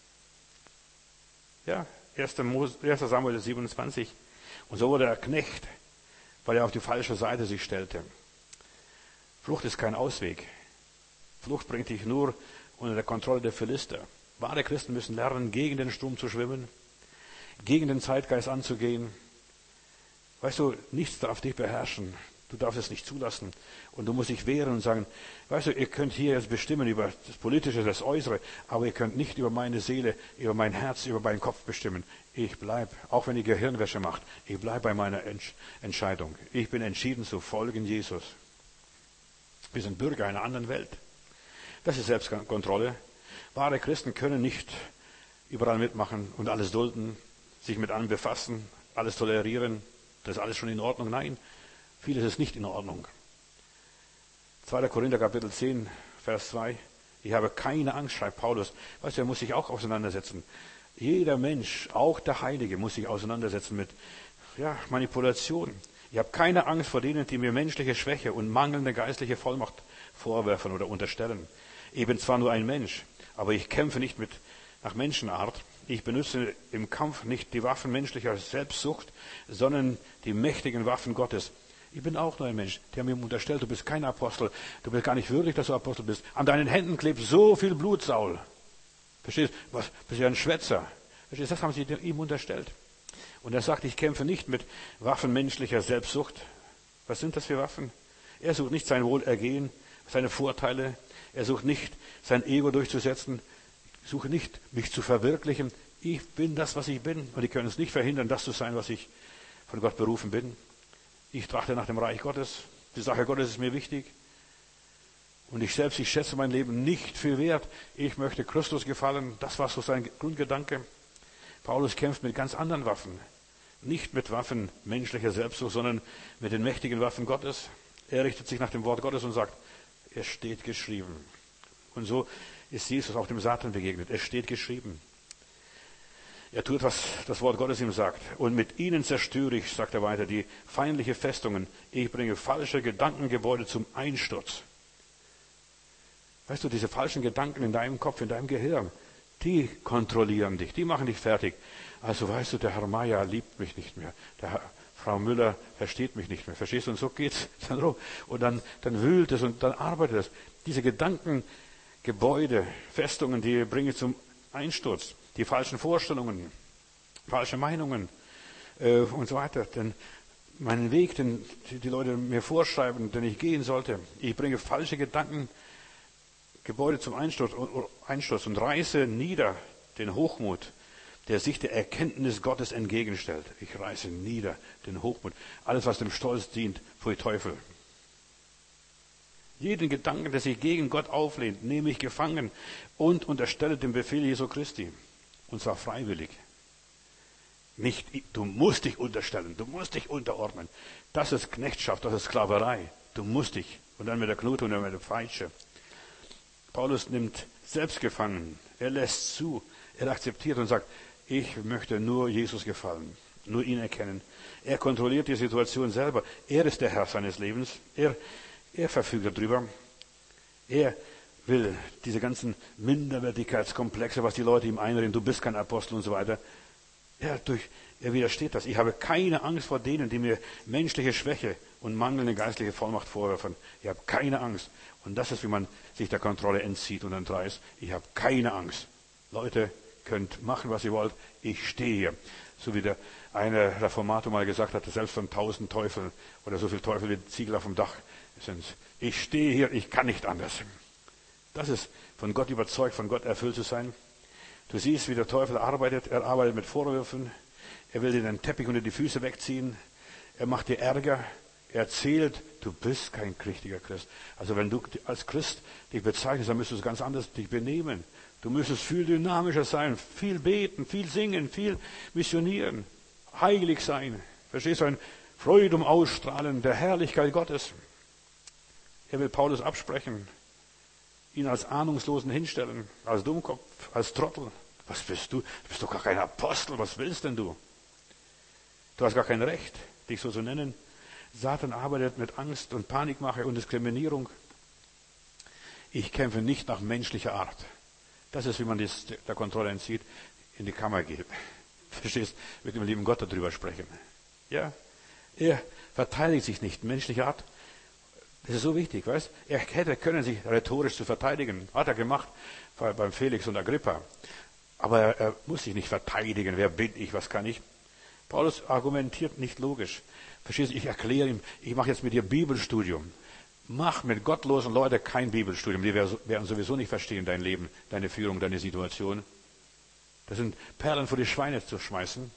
Ja, erster Samuel siebenundzwanzig. Und so wurde er Knecht, weil er auf die falsche Seite sich stellte. Flucht ist kein Ausweg. Flucht bringt dich nur unter der Kontrolle der Philister. Wahre Christen müssen lernen, gegen den Strom zu schwimmen, gegen den Zeitgeist anzugehen. Weißt du, nichts darf dich beherrschen. Du darfst es nicht zulassen. Und du musst dich wehren und sagen, weißt du, ihr könnt hier jetzt bestimmen über das Politische, das Äußere, aber ihr könnt nicht über meine Seele, über mein Herz, über meinen Kopf bestimmen. Ich bleib, auch wenn ihr Gehirnwäsche macht, ich bleib bei meiner Entsch- Entscheidung. Ich bin entschieden zu folgen Jesus. Wir sind Bürger einer anderen Welt. Das ist Selbstkontrolle. Wahre Christen können nicht überall mitmachen und alles dulden, sich mit allem befassen, alles tolerieren. Das ist alles schon in Ordnung. Nein, vieles ist nicht in Ordnung. zweiter Korinther Kapitel zehn, Vers zwei. Ich habe keine Angst, schreibt Paulus. Weißt du, er muss sich auch auseinandersetzen. Jeder Mensch, auch der Heilige, muss sich auseinandersetzen mit ja, Manipulation. Ich habe keine Angst vor denen, die mir menschliche Schwäche und mangelnde geistliche Vollmacht vorwerfen oder unterstellen. Ich bin zwar nur ein Mensch, aber ich kämpfe nicht mit nach Menschenart. Ich benutze im Kampf nicht die Waffen menschlicher Selbstsucht, sondern die mächtigen Waffen Gottes. Ich bin auch nur ein Mensch. Die haben mir unterstellt, du bist kein Apostel. Du bist gar nicht würdig, dass du Apostel bist. An deinen Händen klebt so viel Blut, Saul. Verstehst du? Was? Bist ja ein Schwätzer. Verstehst du? Das haben sie ihm unterstellt. Und er sagt, ich kämpfe nicht mit Waffen menschlicher Selbstsucht. Was sind das für Waffen? Er sucht nicht sein Wohlergehen, seine Vorteile. Er sucht nicht, sein Ego durchzusetzen. Ich suche nicht, mich zu verwirklichen. Ich bin das, was ich bin. Und die können es nicht verhindern, das zu sein, was ich von Gott berufen bin. Ich trachte nach dem Reich Gottes. Die Sache Gottes ist mir wichtig. Und ich selbst, ich schätze mein Leben nicht viel wert. Ich möchte Christus gefallen. Das war so sein Grundgedanke. Paulus kämpft mit ganz anderen Waffen. Nicht mit Waffen menschlicher Selbstsucht, sondern mit den mächtigen Waffen Gottes. Er richtet sich nach dem Wort Gottes und sagt, es steht geschrieben. Und so ist Jesus auch dem Satan begegnet. Es steht geschrieben. Er tut, was das Wort Gottes ihm sagt. Und mit ihnen zerstöre ich, sagt er weiter, die feindliche Festungen. Ich bringe falsche Gedankengebäude zum Einsturz. Weißt du, diese falschen Gedanken in deinem Kopf, in deinem Gehirn, die kontrollieren dich, die machen dich fertig. Also weißt du, der Herr Meier liebt mich nicht mehr. Der Herr, Frau Müller versteht mich nicht mehr. Verstehst du? Und so geht's dann rum. Und dann, dann wühlt es und dann arbeitet es. Diese Gedankengebäude, Festungen, die bringen zum Einsturz. Die falschen Vorstellungen, falsche Meinungen äh, und so weiter. Denn meinen Weg, den die Leute mir vorschreiben, den ich gehen sollte, ich bringe falsche Gedankengebäude zum Einsturz, Einsturz und reiße nieder den Hochmut, der sich der Erkenntnis Gottes entgegenstellt. Ich reiße nieder den Hochmut. Alles, was dem Stolz dient, pfui Teufel. Jeden Gedanken, der sich gegen Gott auflehnt, nehme ich gefangen und unterstelle dem Befehl Jesu Christi. Und zwar freiwillig. Nicht, du musst dich unterstellen, du musst dich unterordnen. Das ist Knechtschaft, das ist Sklaverei. Du musst dich. Und dann mit der Knute und dann mit der Peitsche. Paulus nimmt selbst gefangen. Er lässt zu. Er akzeptiert und sagt, ich möchte nur Jesus gefallen. Nur ihn erkennen. Er kontrolliert die Situation selber. Er ist der Herr seines Lebens. Er, er verfügt darüber. Er will diese ganzen Minderwertigkeitskomplexe, was die Leute ihm einreden, du bist kein Apostel und so weiter. Er, durch, er widersteht das. Ich habe keine Angst vor denen, die mir menschliche Schwäche und mangelnde geistliche Vollmacht vorwerfen. Ich habe keine Angst. Und das ist, wie man sich der Kontrolle entzieht und entreißt. Ich habe keine Angst. Leute, könnt machen, was ihr wollt. Ich stehe hier. So wie der eine Reformator mal gesagt hat, selbst von tausend Teufeln oder so viele Teufel wie Ziegel auf dem Dach sind. Ich stehe hier, ich kann nicht anders. Das ist von Gott überzeugt, von Gott erfüllt zu sein. Du siehst, wie der Teufel arbeitet. Er arbeitet mit Vorwürfen. Er will dir den Teppich unter die Füße wegziehen. Er macht dir Ärger. Er erzählt, du bist kein richtiger Christ. Also wenn du als Christ dich bezeichnest, dann müsstest du ganz anders dich benehmen. Du müsstest viel dynamischer sein, viel beten, viel singen, viel missionieren, heilig sein. Verstehst du? Ein Freudum ausstrahlen der Herrlichkeit Gottes. Er will Paulus absprechen. Ihn als Ahnungslosen hinstellen, als Dummkopf, als Trottel. Was bist du? Du bist doch gar kein Apostel. Was willst denn du? Du hast gar kein Recht, dich so zu nennen. Satan arbeitet mit Angst und Panikmache und Diskriminierung. Ich kämpfe nicht nach menschlicher Art. Das ist, wie man das der Kontrolle entzieht, in die Kammer geht. Verstehst? Mit dem lieben Gott darüber sprechen. Ja? Er verteidigt sich nicht. Menschliche Art. Das ist so wichtig, weißt? Er hätte können sich rhetorisch zu verteidigen. Hat er gemacht beim Felix und Agrippa. Aber er, er muss sich nicht verteidigen. Wer bin ich? Was kann ich? Paulus argumentiert nicht logisch. Verstehst du? Ich erkläre ihm, ich mache jetzt mit dir Bibelstudium. Mach mit gottlosen Leuten kein Bibelstudium. Die werden sowieso nicht verstehen, dein Leben, deine Führung, deine Situation. Das sind Perlen vor die Schweine zu schmeißen.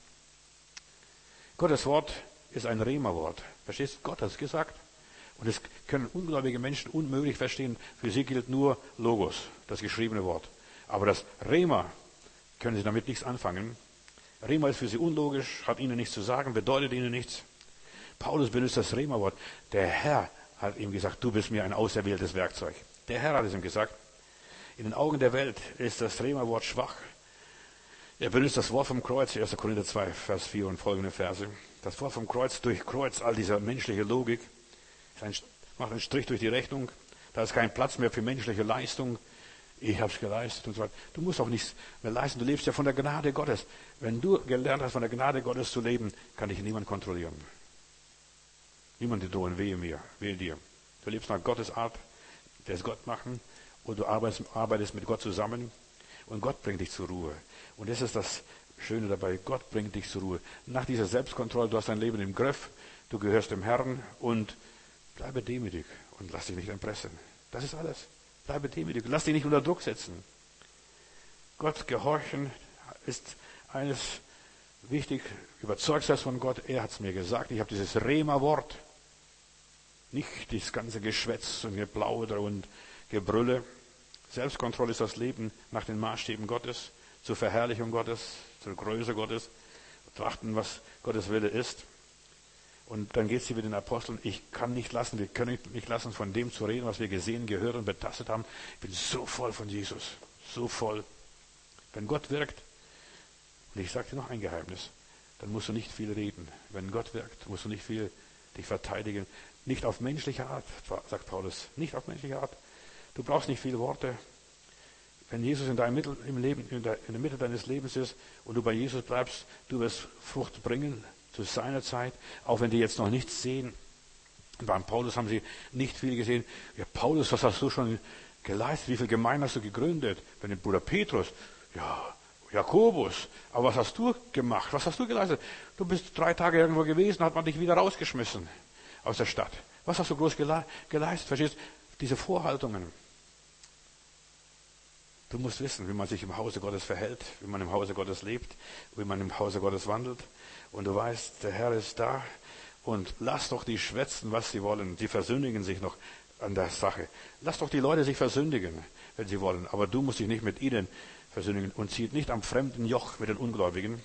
Gottes Wort ist ein Rema-Wort. Verstehst du? Gott hat es gesagt. Und das können ungläubige Menschen unmöglich verstehen. Für sie gilt nur Logos, das geschriebene Wort. Aber das Rema können sie damit nichts anfangen. Rema ist für sie unlogisch, hat ihnen nichts zu sagen, bedeutet ihnen nichts. Paulus benutzt das Rema-Wort. Der Herr hat ihm gesagt, du bist mir ein auserwähltes Werkzeug. Der Herr hat es ihm gesagt. In den Augen der Welt ist das Rema-Wort schwach. Er benutzt das Wort vom Kreuz, erster Korinther zwei, Vers vier und folgende Verse. Das Wort vom Kreuz durchkreuzt all diese menschliche Logik, macht einen Strich durch die Rechnung. Da ist kein Platz mehr für menschliche Leistung. Ich habe es geleistet und so weiter. Du musst auch nichts mehr leisten. Du lebst ja von der Gnade Gottes. Wenn du gelernt hast, von der Gnade Gottes zu leben, kann dich niemand kontrollieren. Niemand dir drohen, wehe mir, wehe dir. Du lebst nach Gottes Art, der es Gott machen, und du arbeitest, arbeitest mit Gott zusammen und Gott bringt dich zur Ruhe. Und das ist das Schöne dabei. Gott bringt dich zur Ruhe. Nach dieser Selbstkontrolle, du hast dein Leben im Griff, du gehörst dem Herrn und bleibe demütig und lass dich nicht erpressen. Das ist alles. Bleibe demütig. Lass dich nicht unter Druck setzen. Gott gehorchen ist eines wichtig. Überzeugst das von Gott. Er hat es mir gesagt. Ich habe dieses Rema-Wort. Nicht das ganze Geschwätz und Geplauder und Gebrülle. Selbstkontrolle ist das Leben nach den Maßstäben Gottes, zur Verherrlichung Gottes, zur Größe Gottes. Betrachten, was Gottes Wille ist. Und dann geht es hier mit den Aposteln, ich kann nicht lassen, wir können nicht lassen, von dem zu reden, was wir gesehen, gehört und betastet haben. Ich bin so voll von Jesus, so voll. Wenn Gott wirkt, und ich sage dir noch ein Geheimnis, dann musst du nicht viel reden. Wenn Gott wirkt, musst du nicht viel dich verteidigen. Nicht auf menschliche Art, sagt Paulus, nicht auf menschliche Art. Du brauchst nicht viele Worte. Wenn Jesus in deinem Mittel, im Leben, in der, in der Mitte deines Lebens ist und du bei Jesus bleibst, du wirst Frucht bringen, zu seiner Zeit, auch wenn die jetzt noch nichts sehen. Und beim Paulus haben sie nicht viel gesehen. Ja, Paulus, was hast du schon geleistet? Wie viel Gemeinden hast du gegründet? Bei dem Bruder Petrus, ja, Jakobus, aber was hast du gemacht? Was hast du geleistet? Du bist drei Tage irgendwo gewesen, hat man dich wieder rausgeschmissen aus der Stadt. Was hast du groß gele- geleistet? Verstehst du? Diese Vorhaltungen. Du musst wissen, wie man sich im Hause Gottes verhält, wie man im Hause Gottes lebt, wie man im Hause Gottes wandelt. Und du weißt, der Herr ist da. Und lass doch die schwätzen, was sie wollen. Die versündigen sich noch an der Sache. Lass doch die Leute sich versündigen, wenn sie wollen. Aber du musst dich nicht mit ihnen versündigen und zieht nicht am fremden Joch mit den Ungläubigen.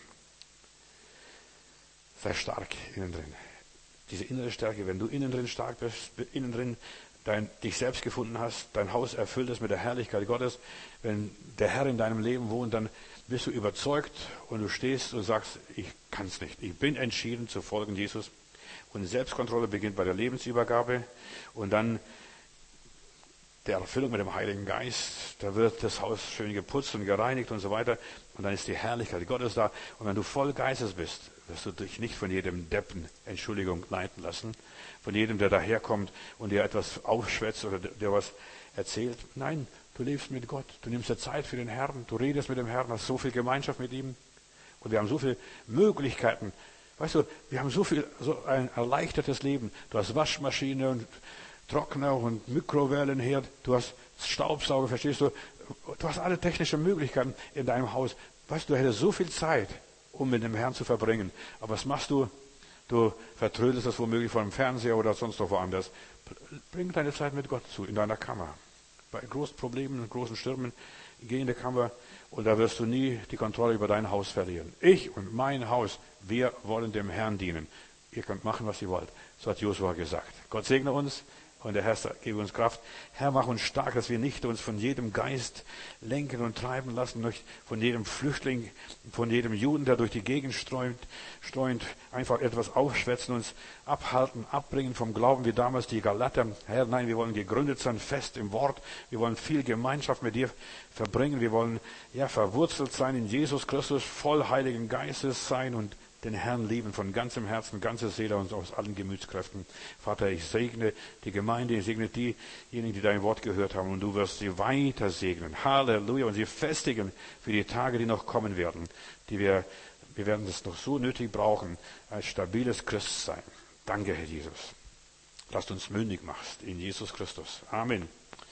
Sei stark innen drin. Diese innere Stärke, wenn du innen drin stark bist, innen drin dein, dich selbst gefunden hast, dein Haus erfüllt ist mit der Herrlichkeit Gottes, wenn der Herr in deinem Leben wohnt, dann bist du überzeugt und du stehst und sagst, ich kann es nicht. Ich bin entschieden zu folgen Jesus. Und Selbstkontrolle beginnt bei der Lebensübergabe und dann der Erfüllung mit dem Heiligen Geist. Da wird das Haus schön geputzt und gereinigt und so weiter. Und dann ist die Herrlichkeit Gottes da. Und wenn du voll Geistes bist, wirst du dich nicht von jedem Deppen, Entschuldigung, leiten lassen. Von jedem, der daherkommt und dir etwas aufschwätzt oder dir was erzählt. Nein, du lebst mit Gott. Du nimmst dir Zeit für den Herrn. Du redest mit dem Herrn, hast so viel Gemeinschaft mit ihm. Und wir haben so viele Möglichkeiten. Weißt du, wir haben so viel, so ein erleichtertes Leben. Du hast Waschmaschine und Trockner und Mikrowellenherd. Du hast Staubsauger, verstehst du? Du hast alle technischen Möglichkeiten in deinem Haus. Weißt du, du hättest so viel Zeit, um mit dem Herrn zu verbringen. Aber was machst du? Du vertrödelst das womöglich vor dem Fernseher oder sonst noch woanders. Bring deine Zeit mit Gott zu, in deiner Kammer. Bei großen Problemen und großen Stürmen, geh in die Kammer und da wirst du nie die Kontrolle über dein Haus verlieren. Ich und mein Haus, wir wollen dem Herrn dienen. Ihr könnt machen, was ihr wollt. So hat Josua gesagt. Gott segne uns. Und der Herr gebe uns Kraft. Herr, mach uns stark, dass wir nicht uns von jedem Geist lenken und treiben lassen, von jedem Flüchtling, von jedem Juden, der durch die Gegend streunt, streunt einfach etwas aufschwätzen, uns abhalten, abbringen vom Glauben, wie damals die Galater. Herr, nein, wir wollen gegründet sein, fest im Wort. Wir wollen viel Gemeinschaft mit dir verbringen. Wir wollen, ja, verwurzelt sein in Jesus Christus, voll Heiligen Geistes sein und den Herrn lieben von ganzem Herzen, ganzer Seele und aus allen Gemütskräften. Vater, ich segne die Gemeinde, ich segne diejenigen, die dein Wort gehört haben und du wirst sie weiter segnen. Halleluja. Und sie festigen für die Tage, die noch kommen werden, die wir, wir werden es noch so nötig brauchen, als stabiles Christsein. Danke, Herr Jesus. Dass du uns mündig machst in Jesus Christus. Amen.